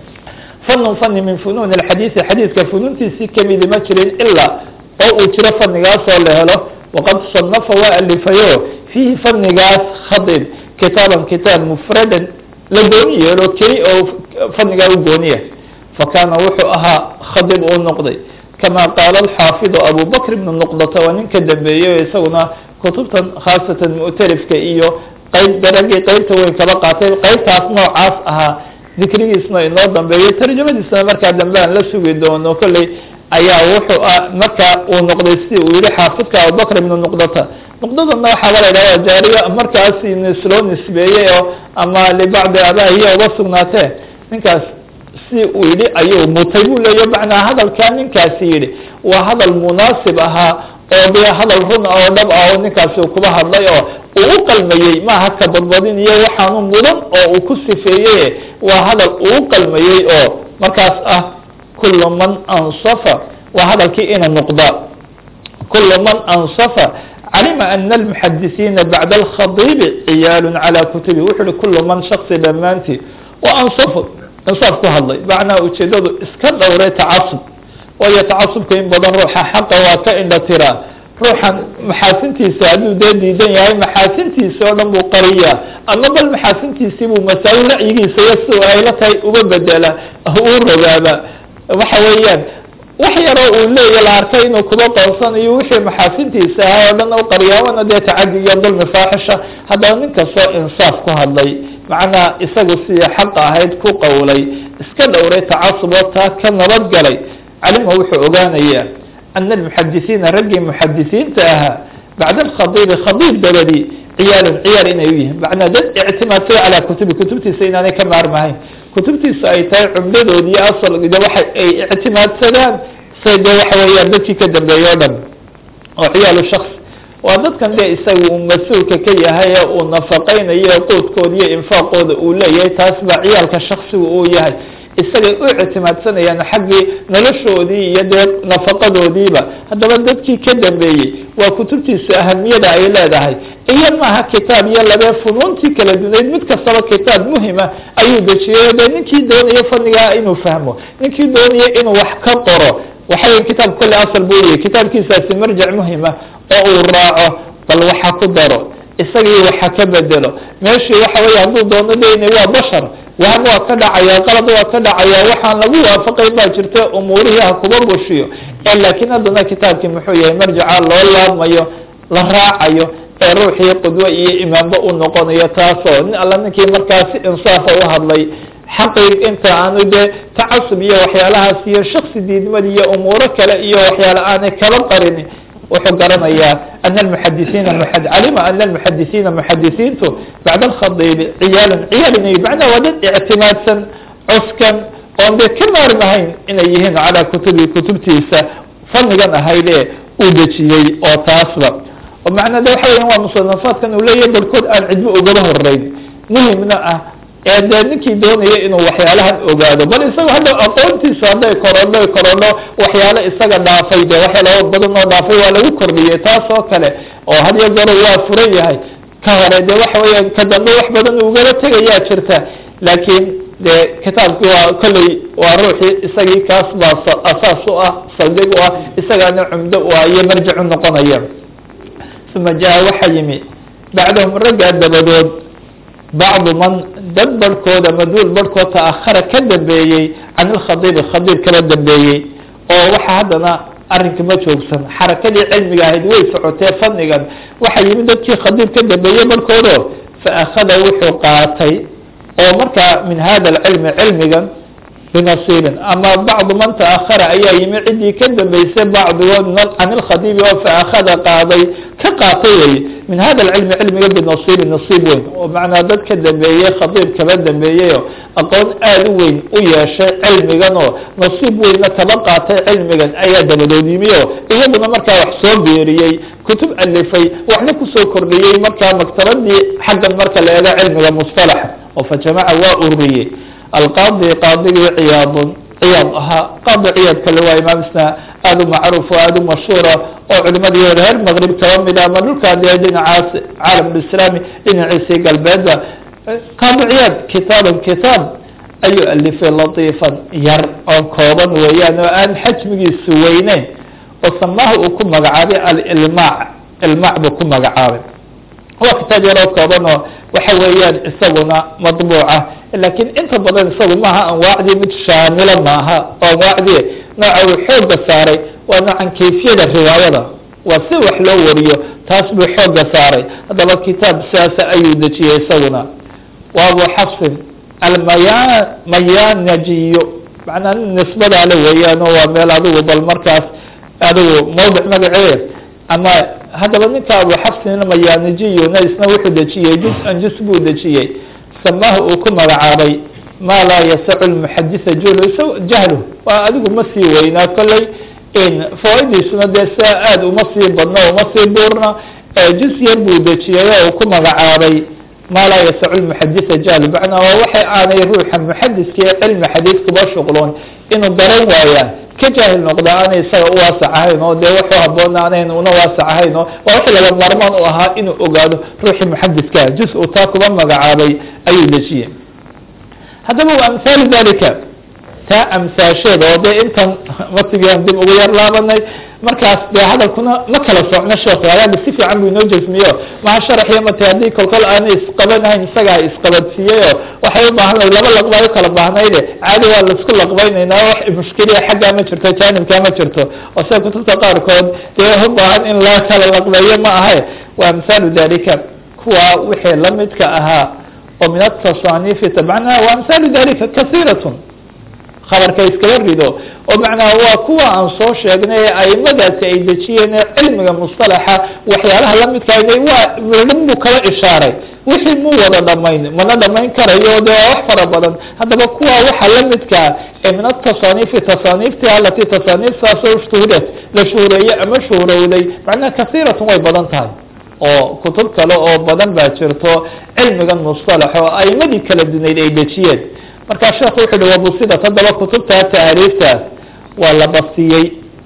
fanun fani min funuun alxadiisi xadiiska funuuntiisii kamidi ma jirin ilaa oo uu jiro fanigaasoo la helo waqad صanafa waa alifayo fiihi fanigaas khadib kitaaban kitaab mufradan la gooni yeelo keli oo fanigaa u gooniya fakaana wuxuu ahaa khadib uu noqday kama qaala alxaafidu abu bakr ibnu nuqdata waa ninka dambeeyey isaguna kutubtan khaasatan mu'tarifka iyo qayb daragii qeybta weyn kaba qaatay qeybtaas noocaas ahaa dikrigiisna inoo dambeeyey tarjamadiisna markaa dambe aan la sugi doono kolley ayaa wuxuu markaa uu noqday sidii uu yihi xaafidka abubakr ibnu nuqdata nuqdadana waxaaba la idhaha jaariya markaas loo nisbeeyey oo ama libacdi abaahiya uba sugnaatee ninkaas si uu yihi ayuu mutay buu leeya macnaa hadalkaa ninkaasi yihi waa hadal munaasib ahaa oo dee hadal run oo dhab ah oo ninkaasi uu kuba hadlay oo uu u qalmayey maaha ka badbadin iyo waxaanu mudan oo uu ku sifeeyey waa hadal uu u qalmayey oo markaas ah kul man anصafa waa hadalkii ina noqda kul man anصafa calima ana almuxadisiina bacda alkhadiibi ciyaalu calى kutubi wuxu uhi kul man shaksi dhammaantii oo anصafu insaaf ku hadlay macnaha ujeedadu iska dhowray tacasub waayo tacasubka in badan ruuxa xaqa waa ka indha tiraa ruuxan maxaasintiisa hadduu dee diidan yahay maxaasintiisa oo dhan buu qariyaa ama bal maxaasintiisii buu masaalo ra'yigiisa iyo si ayla tahay uga bedela uu rogaaba waxa weeyaan wax yaroo uu leeya la arkay inuu kuba qoonsanayo wixii maxaasintiisa ahaa oo dhan u qariyaawana dee tacadi iyo dulmi faaxisha haddaba nin kastoo insaaf ku hadlay macnaa isagu sidii xaqa ahayd ku qowlay iska dhowray tacasub oo taa ka nabadgalay calima wuxuu ogaanayaa ana almuxadisiina raggii muxadisiinta ahaa bacda alkhadiibi khadiib dabadii ciyaalun ciyaal inay u yihiin macnaa dad ictimaadsada calaa kutubi kutubtiisa inaanay ka maarmahayn kutubtiisa ay tahay cumdadoodii asalde waxa ay ictimaadsadaan say dee waxa weeyaan dadkii ka dambeeya o dhan oo ciyaalu shaks waa dadkan dee isaga uu mas-uulka ka yahay ee uu nafaqeynayo quudkooda iyo infaaqooda uu leeyahay taas baa ciyaalka shaksiga uu yahay isagay u ictimaadsanayaan xaggii noloshoodii iyo dee nafaqadoodiiba. haddaba dadkii ka dambeeyey waa kutubtiisu ahamiyada ay leedahay, iyo maaha kitaab iyo labee funuuntii kala dunayd mid kastaba kitaab muhima ayuu dejiyey. dee ninkii doonaya fadnigaa inuu fahmo, ninkii doonaya inuu wax ka qoro, waxay kitaab kole asal buu leeyahy, kitaabkiisaasi marjac muhima oo uu raaco, bal waxa ku daro isagii waxa ka bedelo. meeshii waxa weeye hadduu doono deyna waa bashar, waham waa ka dhacaya, qalad waa ka dhacaya, waxaan lagu waafaqayn baa jirta umuurihii ha kuba bushiyo. laakiin haddana kitaabkii muxuu yahay marjaca loo laabmayo, la raacayo, ee ruuxii qudwo iyo imaamba u noqonayo. taasoo nin alla ninkii markaasi insaafa u hadlay, xaqii inta aanu dee tacasub iyo waxyaalahaas iyo shaksi diidmada iyo umuuro kale iyo waxyaala aanay kala qarin, wuxuu garanayaa ana almuxadisiina calima ana almuxadisiina muxadisiintu bacda alkhadiibi ciyaalin macnaa waa dad ictimaadsan cuskan oon dee ka maarmahayn inay yihiin calaa kutubtiisa fannigan ahayd ee uu dejiyey. oo taasba oo macnaa de waxa weya waa musanafaadkan uu leeyahay barkood aan cidbo ugaba horeyn, muhimna ah ee dee ninkii doonaya inuu waxyaalahan ogaado, bal isaga hadda aqoontiisu hadday korodho waxyaalo isaga dhaafay, dee waxyaala badan oo dhaafay waa lagu kordhiyey. taas oo kale oo had iyo goor waa furan yahay, ka hore dee waxa weya ka dambe wax badan ugala tegayaa jirta. laakiin dee kitaabkii waa kolley waa ruuxii isagii kaas baa asaas u ah, saldhig u ah, isagaana cumdo u ah iyo marjic u noqonaya. uma jaa waxa yimi bacdahum raggaa dabadood bacdu man dad barhkood ama duul barhkood ta'ahara ka dambeeyey can ilkhadiibi khadiib kala dambeeyey. oo waxa haddana arrinka ma joogsan, xarakadii cilmiga ahayd way socotee fannigan. waxa yimid dadkii khadiib ka dambeeyey barhkoodo fa akhada wuxuu qaatay oo markaa min hada alcilmi cilmigan binasiibin, ama bacdu man ta'ahara ayaa yimi ciddii ka dambeysay bacdigood can ilkhadiibi oo fa akhada ka qaatay weye min hada alcilmi cilmiga binasiibin nasiib weyn. oo macnaa dad ka dambeeyey khadiib kaba dambeeyeyoo aqoon aada u weyn u yeeshay cilmigan oo nasiib weynna kaba qaatay cilmigan ayaa dabadood yimi oo iyaguna markaa wax soo beeriyey, kutub alifay, waxna kusoo kordhiyey markaa maktabadii xaggan marka la eego cilmiga mustalaxa. oo fa jamaca waa ururiyey alqaadi qaadigii ciyaad ahaa. qaadi ciyaad kale waa imaam isna aada u macruuf oo aada u mashhuura oo culimadii reer maqrib kaba mid ama dhulkaa dee dhinacaas caalamulislaami dhinaciisii galbeedba. qaadi ciyaad kitaab ayuu alifay latiifan yar oo kooban weeyaan oo aan xajmigiisu weyneyn, oo samaaha uu ku magacaabay ilmaac buu ku magacaabay. waa kitaab yaroo kooban oo waxa weeyaan isaguna madbuuca, laakiin inta badan isagu maaha anwaacdii mid shaamila maaha. oo anwaacdii nooca uu xooga saaray waa noocan kayfiyada riwaayada, waa si wax loo wariyo, taas buu xooga saaray. haddaba kitaab siyaasa ayuu dejiyey isaguna. waa abu xafsin almayanajiyo, macnaa nisbada le weeyaan oo waa meel adigu bal markaas adigu mawdic magacee. ama haddaba ninka abu xafsin almayanijiyuna isna wuxuu dejiyey juz buu dejiyey, samaaha uu ku magacaabay maa laa yasacu lmuxadisa jahlu. waa adigu ma sii weynaa kolley, fawaidiisuna dee sia aada uma sii badno uma sii buurna. juz yar buu dejiyey oo uu ku magacaabay maa laa yasacu lmuxadisa jahlu, macnaa waa waxay aanay ruuxa muxadiska ee cilmi xadiid kuba shuqloon inuu garan waayaan ka jaahil noqda, aanay isaga u waasac ahayn oo dee wuxuu haboona anayn una waasac ahayn oo waa wixii laga maarmaan u ahaa inuu ogaado ruuxii muxadidka juz uu taa kuba magacaabay ayuu dejiyey. haddaba wa amhaalu dalika taa amsaasheeda oo dee intan matigaan dib ugu yar laabanay, markaas dee hadalkuna ma kala socno sheekhu ayaaba si fiican buu inoo jesmiyo maha sharaxiyo mate haddii kolkol aanay isqabanahayn isagaa isqabadsiiyeyoo waxay u baahan lahay laba laqba u kala baahnayde caadi waa laisku laqbaynaynaa, wax mushkiliya xaggaa ma jirto, jaanibkaa ma jirto. oo sida kutubta qaarkood dee u baahan in la kala laqbeeyo ma ahe. wa amhaalu dalika kuwa wixii lamidka ahaa oo min atasaaniifi tabcanaha. wa amhaalu dalika kasiiratun, khabarka iskala rido oo macnaha waa kuwa aan soo sheegnay ee aimadaasi ay dejiyeen cilmiga mustalaxa waxyaalaha lamidkaa waa dhan buu kala ishaaray. wixii mu wada dhamayn mana dhamayn karayo de waa wax fara badan. haddaba kuwa waxa lamidkaa ee min atasaaniifi tasaaniifti alati tasaaniiftaasoo shuhurat la shuhureeye ama shuhurowday, macnaha kasiiratun way badan tahay oo kutub kale oo badan baa jirto cilmigan mustalax oo aimadii kala dunayd ay dejiyeen. markaa sheekhu wuxu uhi wabusidat haddaba kutubta taariiftaas waa la basiyey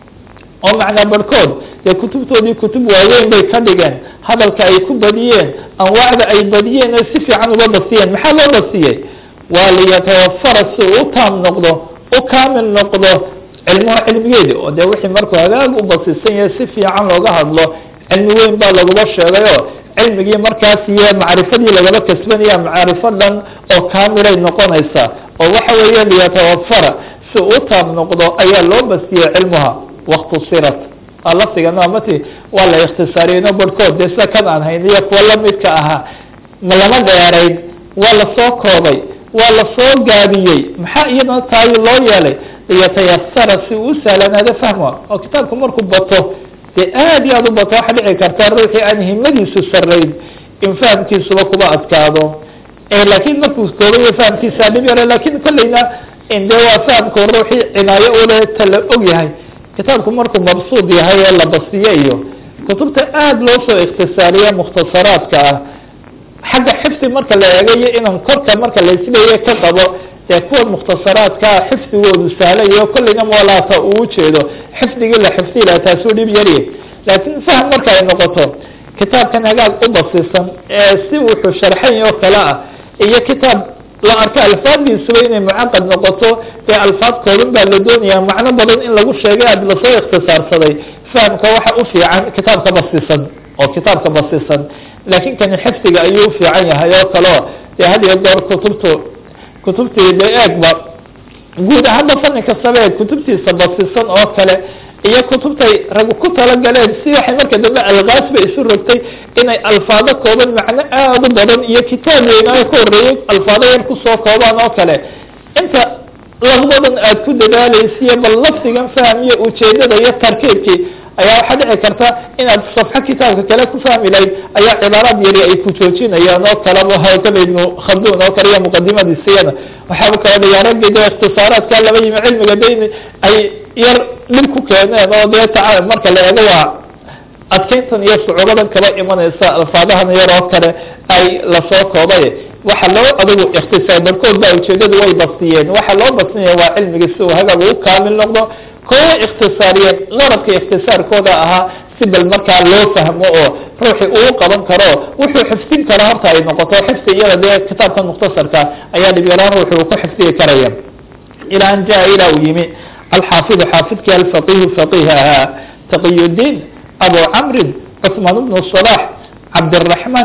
oo macnaa barhkood dee kutubtoodii kutub waaweyn bay ka dhigeen hadalka ay ku badiyeen anwaacda ay badiyeen ay si fiican uga basiyeen maxaa loo basiyey waa liyatawafara si uu u taam noqdo u kaamil noqdo cilmuha cilmigeedi oo dee wixii markuu hagaag u basisan yahay si fiican looga hadlo cilmi weyn baa laguba sheegayo cilmigii markaas iyo macrifadii lagaba kasbanaya macrifo dhan oo kaamilay noqonaysaa oo waxa weeye liyatawafara si u taam noqdo ayaa loo basiyey cilmuha wakhtusirat laftigana mati waa la ikhtisaariyeyno barhkood dee sida kan aan hayn iyo kuwa lamidka ahaa ma lama dheerayn waa lasoo koobay waa lasoo gaabiyey maxaa iyadana taayo loo yeelay liyatayasara si uu sahlanaado fahma oo kitaabku markuu bato dee aad iyo aad u bato waxa dhici karta ruuxii aan himadiisu sarayn in fahamkiisuba kuba adkaado laakiin markuu koobayo fahamkiisa dhib yare lakin kolleyna de waa fahamku ruuxii cinaayo ule tala og yahay kitaabku markuu mabsuud yahay ee la basiye iyo kutubta aad loo soo ikhtisaariye mukhtasaraadka ah xagga xifdi marka la eegayo inan korka marka laisleeya ka qabo dee kuwa mukhtasaraadkaa xifdigoodu sahlayo kolleyna moolaata uu ujeedo xifdigii la xifdi laha taasuu dhib yarye laakiin fahm marka ay noqoto kitaabkan hagaag u basisan ee si wuxuu sharxay oo kale ah iyo kitaab la arko alfaaddiisuba inay mucaqad noqoto dee alfaad koobin baa la doonaya macno badan in lagu sheegay aad lasoo ikhtisaarsaday fahamka waxa u fiican kitaabka basisan oo kitaabka basisan laakiin kani xifdiga ayuu ufiican yahay oo kaleo dee had iyo goor kutubtii de eegba guud ahaanba fani kastaba eeg kutubtiisa basisan oo kale iyo kutubtay rag ku talagaleen si waxay marka dambe alkaas ba isu rogtay inay alfaado kooban macno aada u badan iyo kitaab weynaayo ka horeeyey alfaado yar kusoo koobaan oo kale inta laqbadan aad ku dadaalaysiyo bal lafdigan fahmiyo ujeedada iyo tarkiibkii ayaa waxaa dhici karta inaad safxo kitaabka kale ku fahmi lahayd ayaa cibaaraad yari ay ku joojinayaan oo kaleba hawkada ibnu khaldun oo kale iyo muqadimadiisiyana waxaaba kala dhigaa raggi dee ikhtisaaraadka laba yimi cilmiga de ay yar dhib ku keeneen oo dee marka la eego waa adkeyntan iyo sucuuradan kaba imanaysa alfaadahan yar oo kale ay lasoo koobay waxa loo adigu ikhtisaar barkood baa ujeedadu way basiyeen waxa loo basinaya waa cilmigii si uu hagaag u kaamil noqdo kuwa ikhtisaariyeen qaradka ikhtisaarkooda ahaa si bal markaa loo fahmo oo ruuxi uu qaban karo wuxuu xifdin karo horta ay noqoto xifdi iyada dee kitaabka mukhtasarka ayaa dhib yaraan wuxuu ku xifdiyi karaya ilaa an jaa ilaa uu yimi alxaafidu xaafidkii alfaqihu faqih ahaa taqiyudiin abu camrin cثmaan bnu صalax cabdالraحman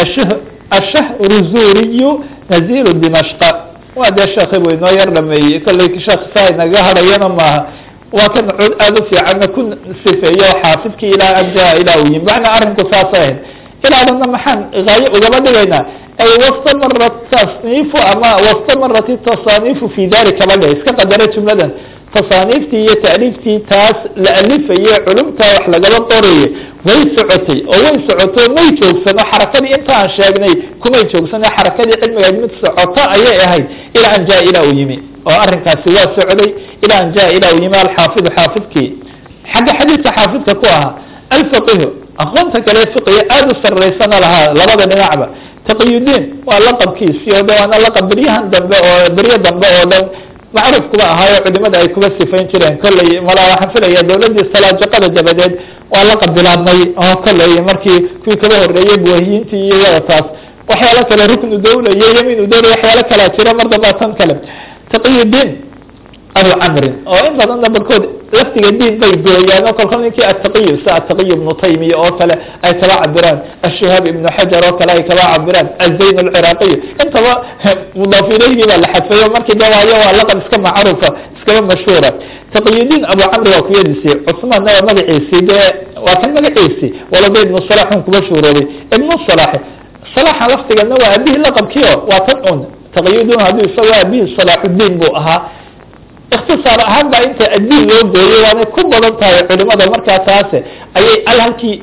ashahrzuriyu naziru dimashqa waa dee sheekhi buu inoo yar dhameeyey kolley sheekh saa inaga harayana maaha waa kan cod aada u fiicanna ku sifeeyo xaafidkii ilaa an jaa ilaa uu yimi macnaa arrinku saasay ahayd ilaadana maxaan gaayo ugaba dhigaynaa ay wastamarat tasniifu ama wastamarat tasaniifu fi dalika ba dhe iska qadara jumladan tasaaniiftii iyo taaliiftii taas la alifaye culumta wax lagaba qoraye way socotay oo way socoto may joogsano xarakadii inta aan sheegnay kumay joogsano xarakadii cilmigayd mid socoto ayay ahayd ilaa an jaa ilaa uu yimi oo arrinkaasi waa socday ilaa an jaa ilaa uu yimi alxaafidu xaafidkii xagga xadiidka xaafidka ku ahaa alfaqihu aqoonta kale fiqiga aada u saraysana lahaa labada dhinacba taqiyudiin waa laqabkiisi oo de waana laqab beryahan dambe oo beryo dambe oo dhan macruuf kuba ahaayo culimada ay kuba sifayn jireen kolley malaa waxaan filaya dawladdii salaajaqada dabadeed waa la qabilaadnay oo kolley markii kuwii kaba horeeyey buwahiyiintii iyo iyada taas waxyaalo kale ruknu dawla iyo yamiinu dawla waxyaalo kalea jira mar dambaa tan kale taqiyudiin abu camrin oo in badanna barkood laftiga diin bay gooyaan oo kolkol ninkii ataqiyu si ataqiy ibnu taymiya oo kale ay kaba cabiraan ashihaab ibnu xajar oo kale ay kaba cabiraan azayn alciraaqiy intaba mudaaf ilayhii baa la xadfayo markii de waayo waa laqab iska macruufa iskaba mashhuura taqiyudiin abu camri waa kuyadiisii cusmaanna waa magaciisii dee waa kan magaciisii walaba ibnu salax un kuba shuuroobay ibnu salax salaxa laftigana waa aabihii laqabkiio waa tan un taqiyudiin haddii isagoo aabihii salaaxudiin buu ahaa ikhtisaar ahaan baa inta addiin loo gooyay waanay ku badan tahay culimada markaa taase ayay halkii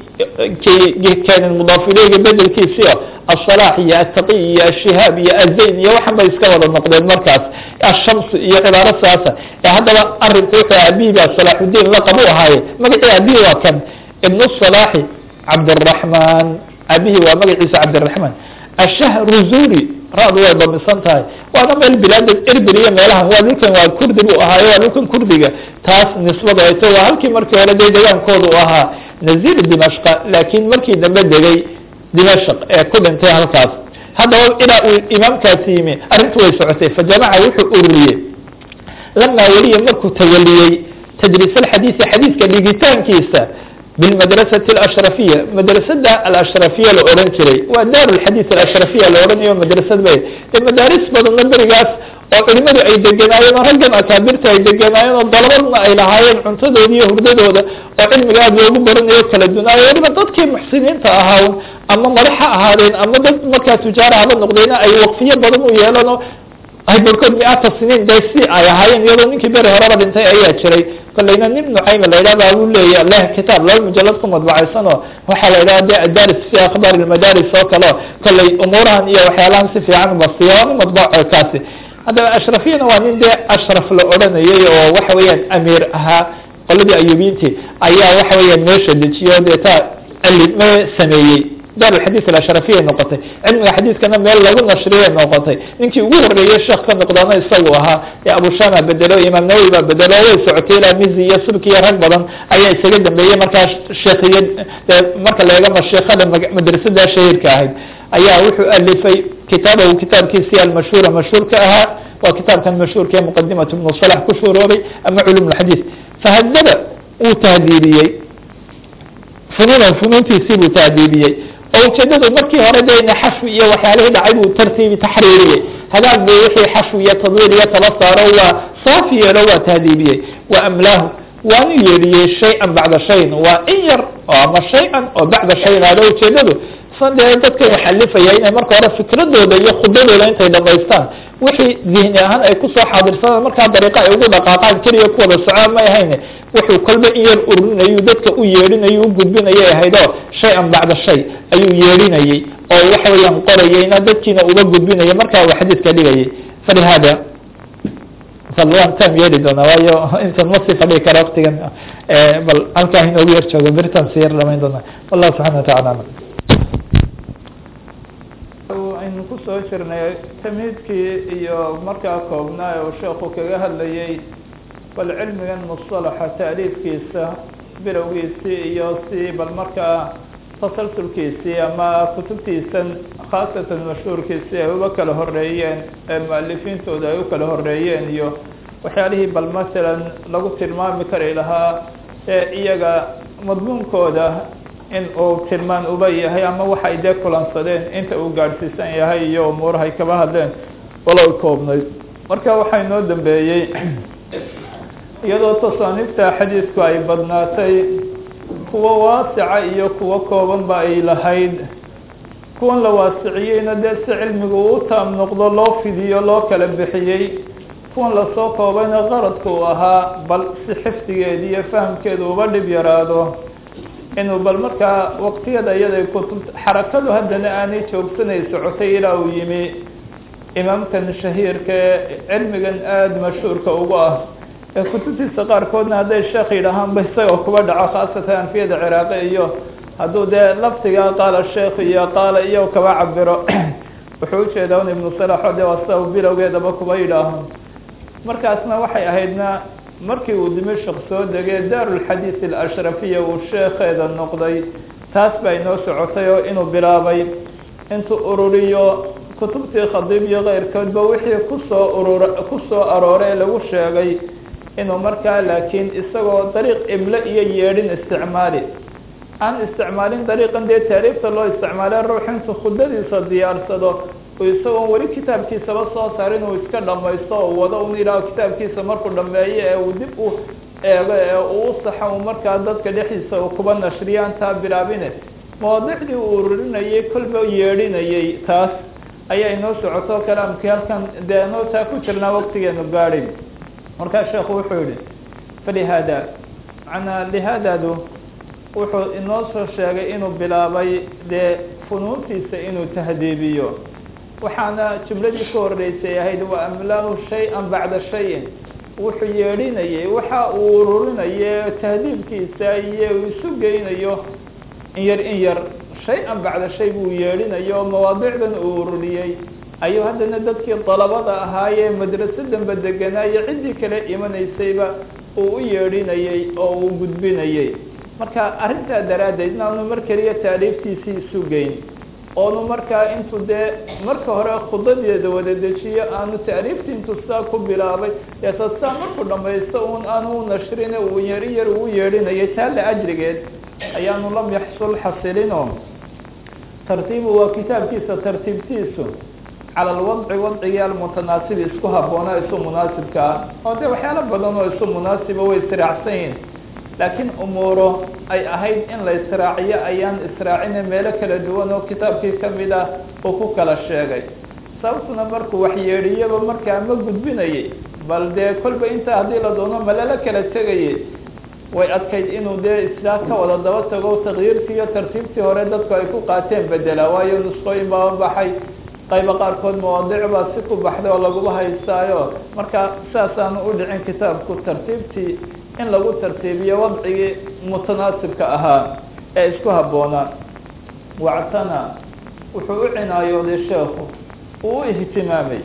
keeneen mudaafileyga bedelkiisio asalax iyo ataqiy iyo ashihaab iyo azayn iyo waxan bay iska wada noqdeen markaas ashams iyo cibaaro saasa haddaba arinku wuxuu aabihii baa salaaxudiin laqab u ahaaye magacii aabihii waa kan ibnu salaxi cabdiraxman aabihii waa magaciisa cabdiraxman ashahru zuri raadu way damisan tahay waana meel bilaada erbil iyo meelahan waa dhulkan waa kurdi buu ahaayo waa dhulkan kurdiga taas nisbada ay tahay waa halkii markii hore dee degaankooda u ahaa naziir dimashqa laakiin markii dambe degay dimashq ee ku dhintay halkaas haddaba ilaa uu imaamkaasi yimi arrintu way socotay fajamaca wuxuu ururiyey lamaa weliya markuu tawaliyey tadriis alxadiisi xadiiska dhigitaankiisa بالمدرسة الأشرفية مدرسة الأشرفية لأورنجري ودار الحديث الأشرفية لأورنجري مدرسة بي المدارس بدون الدرجات وعلماء أي دجناين رجل أكابرت أي دجناين وضربنا أي لهاين عنصده دي هردده وعلم قاعد يقول برني يكل الدنيا يعني بدك محسنين تأهون أما مرحة هذين أما ضد مكة تجارة هذا النقدين أي وقفية بدون ويالنا أي بركض مئات السنين دايسي أي هاين يلون كبير هرب انتهي أي شيء قلنا نبن عيم الليلة بقول لي الله كتاب لو مجلدكم مطبع سنة وحال إلى الدارس في أخبار المدارس وكلا قال لي أمورها هي وحيالان في عن بصيان مطبع كاسي هذا أشرفين وانين ده أشرف الأورانية وحويا أميرها قال لي أيوبينتي أيها وحويا نشد تيوديتا اللي ما سميه دار الحديث الأشرفية نقطة علم الحديث كان ميل لغو نشرية نقطة إنكي وغر لي الشيخ كان نقضانا يسووها يا أبو شامة بدلو إمام نووي بدلو سعتيلا ميزي يسبكي رقبضا أي سجد بيه مركا الشيخية مركا اللي يقام الشيخ هذا مدرسة ده شهير كاهد أيها وحو ألفي كتابه وكتاب كيسيا المشهورة مشهور كأها وكتاب كان مشهور كمقدمة ابن الصلاح كشوروري أما علوم الحديث فهدد وتهديديي فنون تيسيب تهديديي أو كذا مركي هردين حشوية وحاله دعيبه ترتيب تحريرية هذا بيحي حشوية تضويرية تلصى روى صافية روى تهذيبية وأملاه وأن يري شيئا بعد شيء وإن ير أما شيئا وبعد شيء هذا كذا فندك محلفة يعني مركي هذا فكرة ده يخبره لين تيدا بايستان وحي ذهنها أي قصة حاضر سنة مركي طريقة يقول دقاقات كري يكون السعام ما يهينه وحي قلب إير أرون يدك أيرين يوجد بين هيدا شيئا بعد الشيء أي يرين أي أو وحي ينقر ينا دكنا أوجد بين مركي وحدث كليه فلهذا فالله تام يردنا ويا أنت نصف عليك رأيك بل أنك هنا ويرجع وبرتم سير لما يدنا والله سبحانه وتعالى aynu ku soo jirnay tamhiidkii iyo markaa koobnaa oo sheekhu kaga hadlayay bal cilmigan mustalaxa taariifkiisa bilowgiisii iyo si bal markaa tasalsulkiisii ama kutubtiisan khaasatan mashhuurkiisii ay uga kala horeeyeen ee mualifiintooda ay u kala horeeyeen iyo waxyaalihii bal masalan lagu tilmaami kari lahaa ee iyaga madmuunkooda in uu tilmaan uba yahay ama waxay dee kulansadeen inta uu gaadhsiisan yahay iyo umuurahay kaba hadleen walow koobnayd marka waxaa inoo dambeeyey iyadoo tasaaniifta xadiidku ay badnaatay kuwa waasica iyo kuwa koobanba ay lahayd kuwan la waasiciyeyna dee si cilmigu u taam noqdo loo fidiyo loo kala bixiyey kuwan lasoo koobayna qaradku uu ahaa bal si xifdigeedi iyo fahamkeedu uba dhib yaraado inuu bal markaa waqtiyada iyada kutub xarakadu haddana aanay joogsanay socotay ilaa uu yimi imaamkan shahiirka cilmigan aada mashhuurka ugu ah ee kutubtiisa qaarkoodna hadday sheekh yidhaahaanba isagoo kuba dhaco khaasatan anfiyada ciraaqi iyo hadduu dee laftiga qaala sheekh iyo qaala iyo kaba cabiro wuxuu ujeedaa un ibnu salaxo dee waa sida bilowgeedaba kuba yidhaaho markaasna waxay ahaydna markii uu dimashq soo degay daarulxadiis alashrafiya uu sheekheeda noqday taas baa inoo socotay oo inuu bilaabay intuu ururiyo kutubtii khadiib iyo keyrkoodba wixii kusoo aroorey lagu sheegay inuu markaa laakiin isagoo dariiq imle iyo yeedhin isticmaali aan isticmaalin dariiqan dee taariifta loo isticmaale ruux intuu khudadiisa diyaarsado isagoon weli kitaabkiisaba soo saarin uu iska dhamaysto oo wado un ilaaho kitaabkiisa markuu dhameeyo ee uu dib u eego ee uu saxa u markaa dadka dhexdiisa uu kuba nashriya antaa bilaabine mawaadicdii uu ururinayay kolba yeedhinayay taas ayaa inoo socoto kalaamkii halkan dee noo taa ku jirnaa waqtigeenu gaadhay markaa sheekhu wuxuu yihi falihaada manaa lihaadadu wuxuu inoo soo sheegay inuu bilaabay dee funuuntiisa inuu tahdiibiyo waxaana jumladii ka horeysay ahayd wa amlaahu shay-an bacda shayin wuxuu yeedhinayay waxa uu ururinaya tahdiibkiisa iyo uu isu geynayo in yar shay-an bacda shay buu yeedhinayo mawaadicdan uu ururiyey ayuu haddana dadkii dalabada ahaayee madrasadanba deganaayo ciddii kale imanaysayba uu u yeedhinayey oo uu gudbinayey marka arrintaa daraaddeed inaanu mar keliya taariiftiisii isu geyn oonu markaa intuu dee marka hore khudadeeda wada dejiyo aanu taariiftii intuu saa ku bilaabay eesasaa markuu dhamaysto un aanu u nashrine uu yari yar uu yeedhinayay taalla ajrigeed ayaanu lam yaxsul xasilino tartiibu waa kitaabkiisa tartiibtiisu cala alwadci wadcigii almutanaasibi isku habboona isu munaasibka ah oo dee waxyaalo badan oo isu munaasiba way israacsan yihin laakiin umuuro ay ahayd in la israaciyo ayaan israacine meelo kala duwan oo kitaabkii kamid ah uu ku kala sheegay sababtuna markuu waxyeedhiyaba markaa ma gudbinayay bal dee kolba intaa haddii la doono malala kala tegayay way adkayd inuu dee islaa ka wada daba tago takyiirkii iyo tartiibtii hore dadku ay ku qaateen bedela waayo nusqooyin baaba baxay qayba qaarkood mawaadiic baa si ku baxday oo laguma haystaayo marka saasaanu u dhicin kitaabku tartiibtii in lagu tartiibiyo wadcigii mutanaasibka ahaa ee isku habboonaa wactana wuxuu u cinaayooday sheekhu uu u ihtimaamay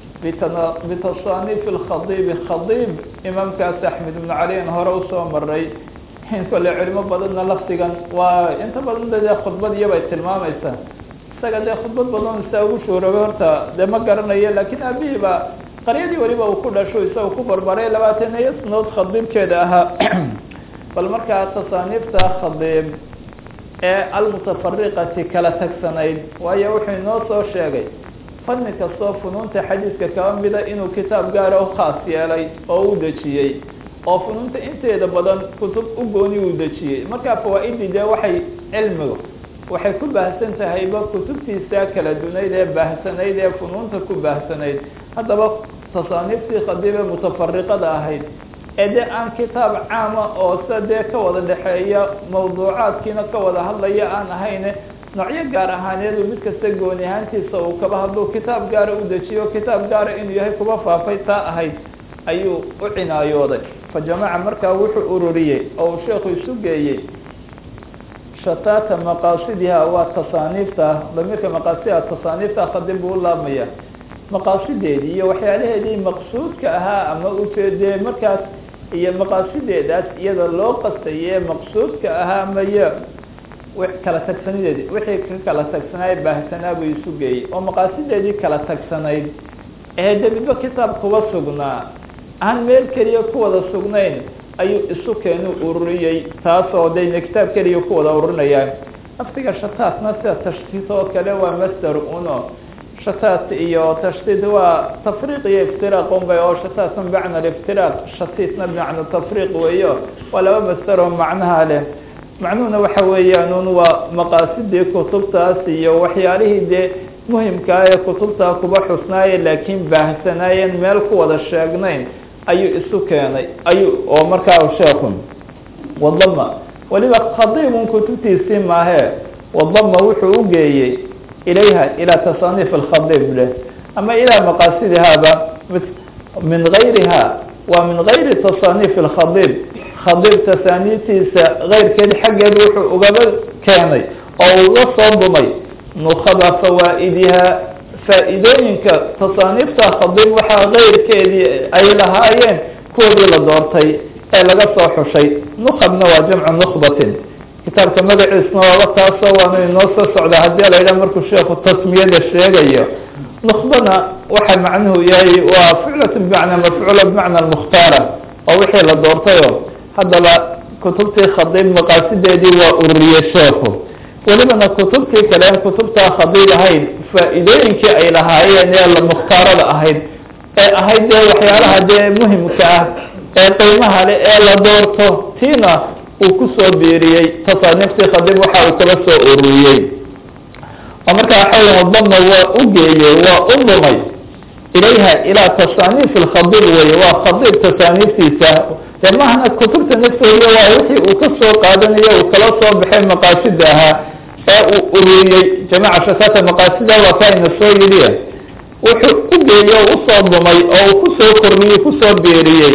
bitasaaniif alkhadiibi khadiib imaamkaas axmed ibnu caliin hore usoo maray in kole culimo badanna lafdigan waa inta badan dee khudbad iyabay tilmaamaysaa isaga dee khudbad badan isaa ugu shuurabay horta dee ma garanayo laakiin aabihii baa qaryadii weliba uu ku dhasho isaga ku barbaray 20 sanadood khadiibkeeda ahaa bal markaa tasaaniifta khadiib ee almutafariqati kala tagsanayd waayo wuxuu inoo soo sheegay fanni kastoo funuunta xadiiska kaba mida inuu kitaab gaara u khaas yeelay oo u dejiyey oo funuunta inteeda badan kutub u gooni uu dejiyey markaa fawaa-idii dee waxay cilmigu waxay ku baahsan tahayba kutubtiisa kala dunayd ee baahsanayd ee funuunta ku baahsanayd haddaba tasaaniiftii khadiibe mutafariqada ahayd ee dee aan kitaab caama oo sa dee ka wada dhexeeya mawduucaadkiina ka wada hadlaya aan ahayne noocyo gaar ahaaneedu mid kasta gooni ahaantiisa uu kaba hadduu kitaab gaara u dejiyo kitaab gaara inuu yahay kuba faafay taa ahayd ayuu u cinaayooday fa jamaca markaa wuxuu ururiyey oo uu sheekhu isu geeyey shataata maqaasidiha waa tasaaniifta damirka maqaasidiha tasaaniifta khadiib buu u laabmaya maqaasideedii iyo waxyaalaheedii maqsuudka ahaa ama ujeedee markaas iyo maqaasideedaas iyada loo qastaye maqsuudka ahaa maya kala tagsanideedii wixii ka kala tagsanaay baahsanaa buu isu geeyey oo maqaasideedii kala tagsanayd ee de midba kitaab kuba sugnaa aan meel keliya ku wada sugnayn ayuu isu keenu ururiyey taasoo dayna kitaab keliya ku wada ururinayaan laftiga shataatna sida tashtiit oo kale waa masder uno shataat iyo tashtiit waa tafriiq iyo iftiraaq unbay oo shataatna bimacna aliftiraaq shatiitna bimacna tafriiq weeyo waa laba masder oo macnaha leh macnuhuna waxa weeyaan un waa maqaasidii kutubtaas iyo waxyaalihii dee muhimkaa ee kutubtaa kuba xusnaaye laakiin baahsanaayeen meel ku wada sheegnayn ayuu isu keenay ayuu oo markaa sheekhu wadama weliba khadiibun kutubtiisii maahee wadama wuxuu u geeyey ilayha ilaa tasaaniif alkhadiib leh ama ilaa maqaasidihaaba min gayriha waa min gayri tasaaniif alkhadiib khadiib tasaaniiftiisa keyrkeed xaggeed wuxuu ugaba keenay oo uga soo dumay nukaba fawaa'idiha faa-idooyinka tasaaniifta khadiib waxaa keyrkeedii ay lahaayeen kuwoodii la doortay ee laga soo xushay nukabna waa jamcu nukbatin kitaabka magaciisna waaba taasoo waanu inoo soo socdaa haddii la yidhaha markuu sheekhu tasmiyada sheegayo nukbana waxa macnuhu yahay waa ficlatu bimacnaa mafcuula bimacna almukhtaara oo wixii la doortayo haddaba kutubtii khadiib maqaasideedii waa ururiyey sheekhu welibana kutubtii kale aan kutubtaa khadiib ahayd faa-idooyinkii ay lahaayeen ee mukhtaarada ahayd ee ahayd dee waxyaalaha dee muhimka ah ee qiimaha le ee la doorto tiina uu kusoo biiriyey tasaaniiftii khadiib waxa uu kaba soo ururiyey oo markaa waxaweya wadama waa u geeyey waa u lumay ilayha ilaa tasaaniif alkhadiib weye waa khadiib tasaaniiftiisa dee mahana kutubta nafteeda waa wixii uu ka soo qaadanayo uu kala soo baxay maqaasida ahaa ee uu ururiyey jamaca shataata maqaasida waa kaa ina soo yidhiye wuxuu u geeyey oo usoo dumay oo uu kusoo kordhiyey kusoo beeriyey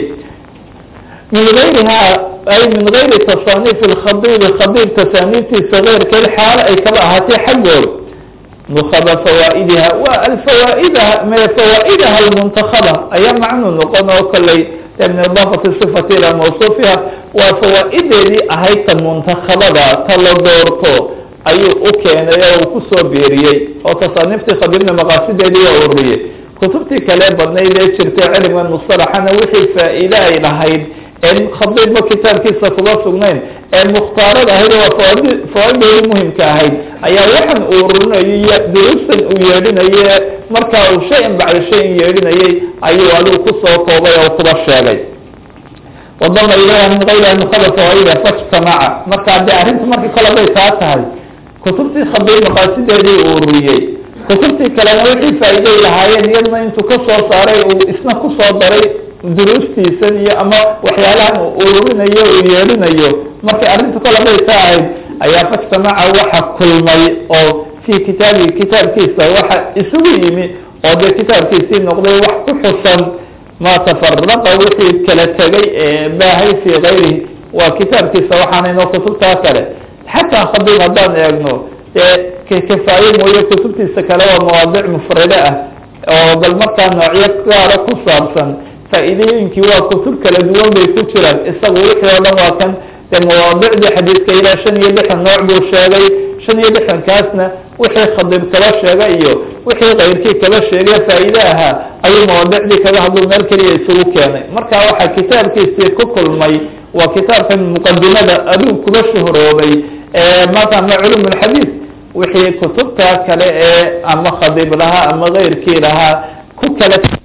min gayriha ay min gayri tasaaniif alkhadiib khadiib tasaaniiftiisa keyrkeed xaalo ay kaba ahaatee xaggood نخب فوائدها فوائدها المنتخبة أي معنى نقول كلي من إضافة الصفة إلى موصوفها وفوائد دي أهيت المنتخبة تلدورتو أي أوكينا وكسو بيريي أو تصنفتي خبرنا مقاصد دي أوريي كتبتي كلام بدني ليش شركة علم المصطلح أنا وحي فإله إلى هيد إن خبرنا كتاب كيسة كبار سجنين المختارة هي فوائد مهم كهيد أي واحد أورنا دروس ويرنا مركا شيء بعد شيء يرنا أي والو قصة وطوبة وكبار شاعي وضم إليها من غير أن نخلص فوائد فاجتمع مركا عندي أهرنت مركا كل بيت هاي كتبتي خبرنا مقاصد دي أوريي كتبتي كلام وحي فائدة لهايين يدنا انتو كسو صاري وإسنا كسو داري دروستي سنية أما وحيالها أورونيو ويالونيو مركي أرنتو كلا بيتاعد أيا فاجتماع وحا كل مي أو في كتاب كيسا وحا إسويمي أو دي كتاب كيسي نقضي وحا كحصا ما تفرق وحي كالتاقي باهي في غيره وكتاب كيسا وحا نينو كتبتها كلا حتى خبي غدان يغنو كفاية موية كتبتي السكالة ومواضيع مفردة أو بالمقطع نوعية كارة كصابسا فإذا يمكن كتب كالدوان بيكتشرا استغويك لما كان المواضيع دي حديث كيلا شن يلح النوع بالشاقي شن يلح الكاسنا وحي خضب كلا شاقي وحي غير كي كلا شاقي فإذاها أي مواضيع دي كلا هدو نالكري يسلوك يعني مركا واحد كتاب كيستي كل مي وكتاب في المقدمة أدو كلا شهروبي مثلا علوم الحديث وحي كتبتها كلا أما خضب لها أما غير كي لها كلا